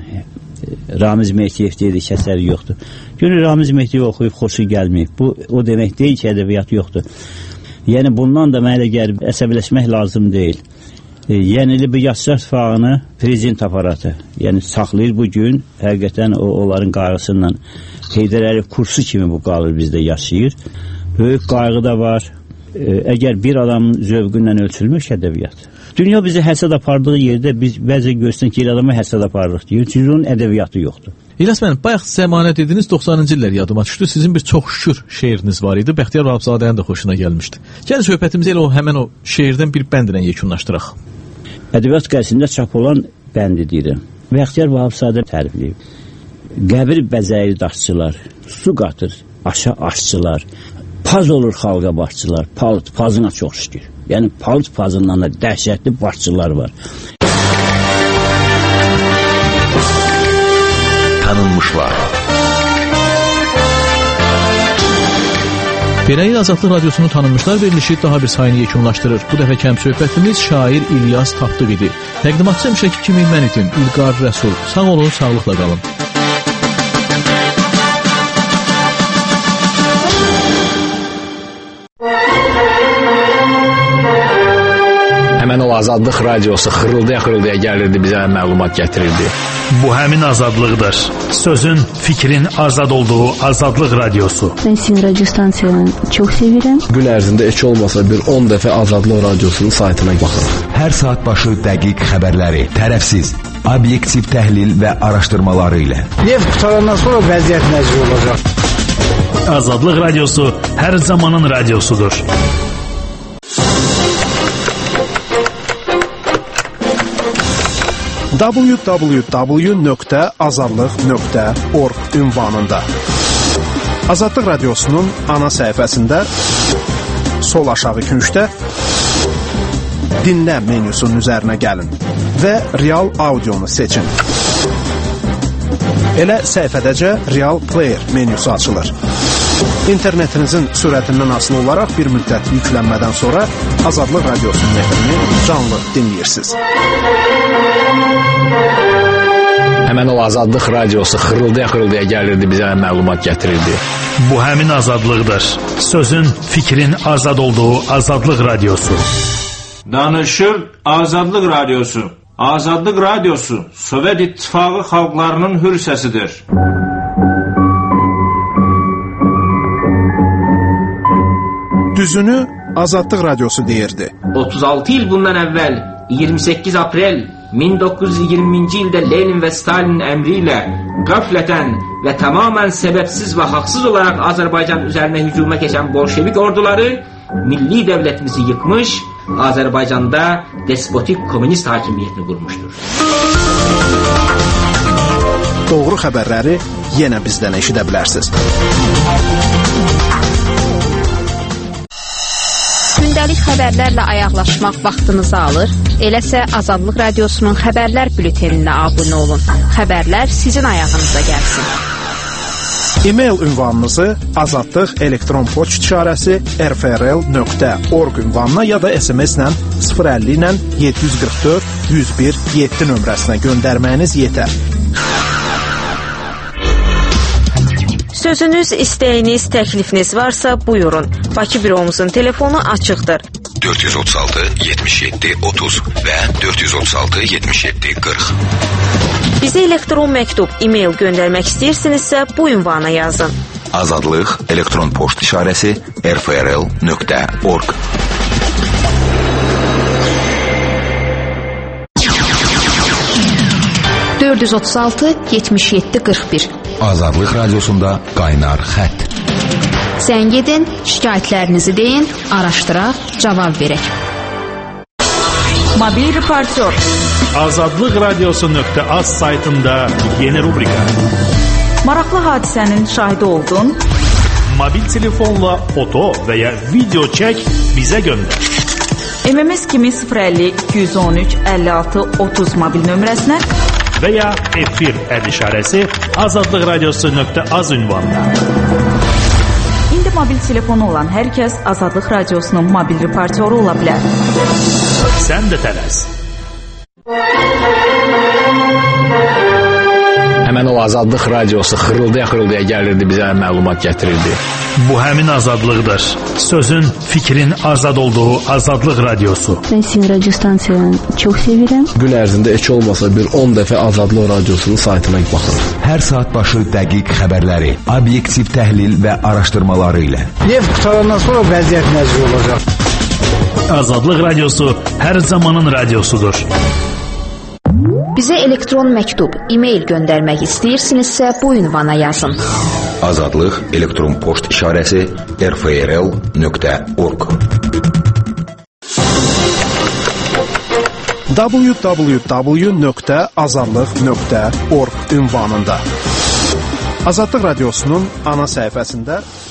Ramiz Mehdiyev deyirik, əsəri yoxdur. Görün, Ramiz Mehdiyev oxuyub xoşu gəlməyib. Bu, o demək deyil ki, ədəbiyyat yoxdur. Yəni, bundan da mənə gəlib əsəbləşmək lazım deyil. Yəni, bir yaşlar fağını prezident aparatı, yəni saxlayır bugün, həqiqətən onların qayğısından Heydər Əliyev kursu kimi bu qalır bizdə yaşayır. Böyük qayğı da var. Əgər bir adamın zövqü ilə ölçülmüş ədəbiyyat. Dünya bizi həsəd apardığı yerdə biz bəzi görsün ki, adama həsəd aparırıq deyir. Çünki onun ədəbiyyatı yoxdur. İlyas müəllim, bayaq zəmanə dediniz 90-cı illər yadıma düşdü. Sizin bir çox şükür şeiriniz var idi. Bəxtiyar Vahabzadənin də xoşuna gəlmişdi. Gəlin söhbətimizi elə həmən o şeirdən bir bəndlə yekunlaşdıraq. Ədəbiyyat qəzetində çap olan bəndi deyirəm. Bəxtiyar Vahabzadə tərifləyib. Qəbir bəzəyir daşçılar, su qatır aşa aşçılar, paz olur xalqa başçılar, palıt pazına çox şükür. Yəni palıt pazından da dəhşətli başçılar var. Tanınmışlar. Beləliklə Azadlıq Radiosunun tanınmışlar verilişi daha bir sayını yekunlaşdırır. Bu dəfə kəm söhbətimiz şair İlyas Tapdıq idi. Təqdimatçı həmişəki kimi mən idim, İlqar Rəsul. Sağ olun, sağlıqla qalın. Həmən o Azadlıq Radiosu xırıldaya gəlirdi, bizə məlumat gətirirdi. Bu həmin azadlıqdır. Sözün, fikrin azad olduğu Azadlıq Radiosu. Ben sizin radyo stansiyanı çok sevirəm. Gün ərzində heç olmasa bir 10 dəfə Azadlıq Radiosunun saytına baxırıq. Hər saat başı dəqiq xəbərləri, tərəfsiz, obyektiv təhlil və araşdırmaları ilə. Neft qutarandan sonra vəziyyət necə olacaq? Azadlıq Radiosu hər zamanın radiosudur. www.azadlıq.org ünvanında Azadlıq Radiosunun ana səhifəsində sol aşağı küncdə dinlə menyusunun üzərinə gəlin və real audionu seçin. Elə səhifədəcə Real Player menyusu açılır. İnternetinizin sürətindən asılı olaraq bir müddət yüklənmədən sonra Azadlıq Radiosunun efrini canlı dinləyirsiniz. Həmən o Azadlıq Radiosu xırıldaya gəlirdi, bizə məlumat gətirirdi. Bu həmin azadlıqdır. Sözün, fikrin azad olduğu Azadlıq Radiosu. Danışır Azadlıq Radiosu. Azadlıq Radiosu Sovet İttifaqı xalqlarının hür səsidir. Düzünü Azadlıq Radiosu deyirdi. 36 il bundan əvvəl 28 aprel 1920-ci ildə Lenin və Stalinin əmri ilə qəflətən və tamamən səbəbsiz və haqsız olaraq Azərbaycan üzərinə hücuma keçən bolşevik orduları milli dövlətimizi yıkmış, Azərbaycanda despotik komünist hakimiyyətini qurmuşdur. Doğru xəbərləri yenə bizdən eşidə bilərsiniz. Gündəlik xəbərlərlə ayaqlaşmaq vaxtınızı alır. Eləsə Azadlıq Radiosunun xəbərlər bülteninə abunə olun. Xəbərlər sizin ayağınıza gəlsin. E-mail ünvanınızı azadlıq elektron poçt işarəsi rfrl.org ünvanına ya da SMS-lə 050 ilə 744 101 7 nömrəsinə göndərməyiniz yetər. Sözünüz, istəyiniz, təklifiniz varsa buyurun. Bakı büromuzun telefonu açıqdır. 436 77 30 və 436 77 40. Bizə elektron məktub, e-mail göndərmək istəyirsinizsə bu ünvana yazın. Azadlıq elektron poçt işarəsi rfrl.org. (436-77-41) Azadlıq Radiosunda qaynar xətt. Zəng edin, şikayətlərinizi deyin, araşdıraq, cavab verək. Mobil reportör. Azadlıq Radiosu.az saytında yeni rubrika. Maraqlı hadisənin şahidi oldun. Mobil telefonla foto və ya video çək, bizə göndər. MMS kimi 050 213 56 30 mobil nömrəsinə və ya efir işarəsi Azadlıq Radiosu.az ünvanına. İndi mobil telefonu olan hər kəs Azadlıq Radiosunun mobil reportyoru ola bilər. Sən də tələs. Həmən o Azadlıq radiosu xırıldaya-xırıldaya gəlirdi, bizə məlumat gətirirdi. Bu həmin azadlıqdır. Sözün, fikrin azad olduğu Azadlıq radiosu. Ben sizin radyo stansiyanı çok seviyorum. Gün ərzində heç olmasa bir 10 dəfə Azadlıq radiosunun saytına baxın. Hər saat başı dəqiq xəbərləri, obyektiv təhlil və araşdırmaları ilə. Neft qutarandan sonra vəziyyət nəzir olacaq. Azadlıq radiosu hər zamanın radiosudur. Bizə elektron məktub, e-mail göndərmək istəyirsinizsə bu ünvana yazın. Azadlıq elektron poçt işarəsi rfrl.org www.azadlıq.org ünvanında. Azadlıq radiosunun ana səhifəsində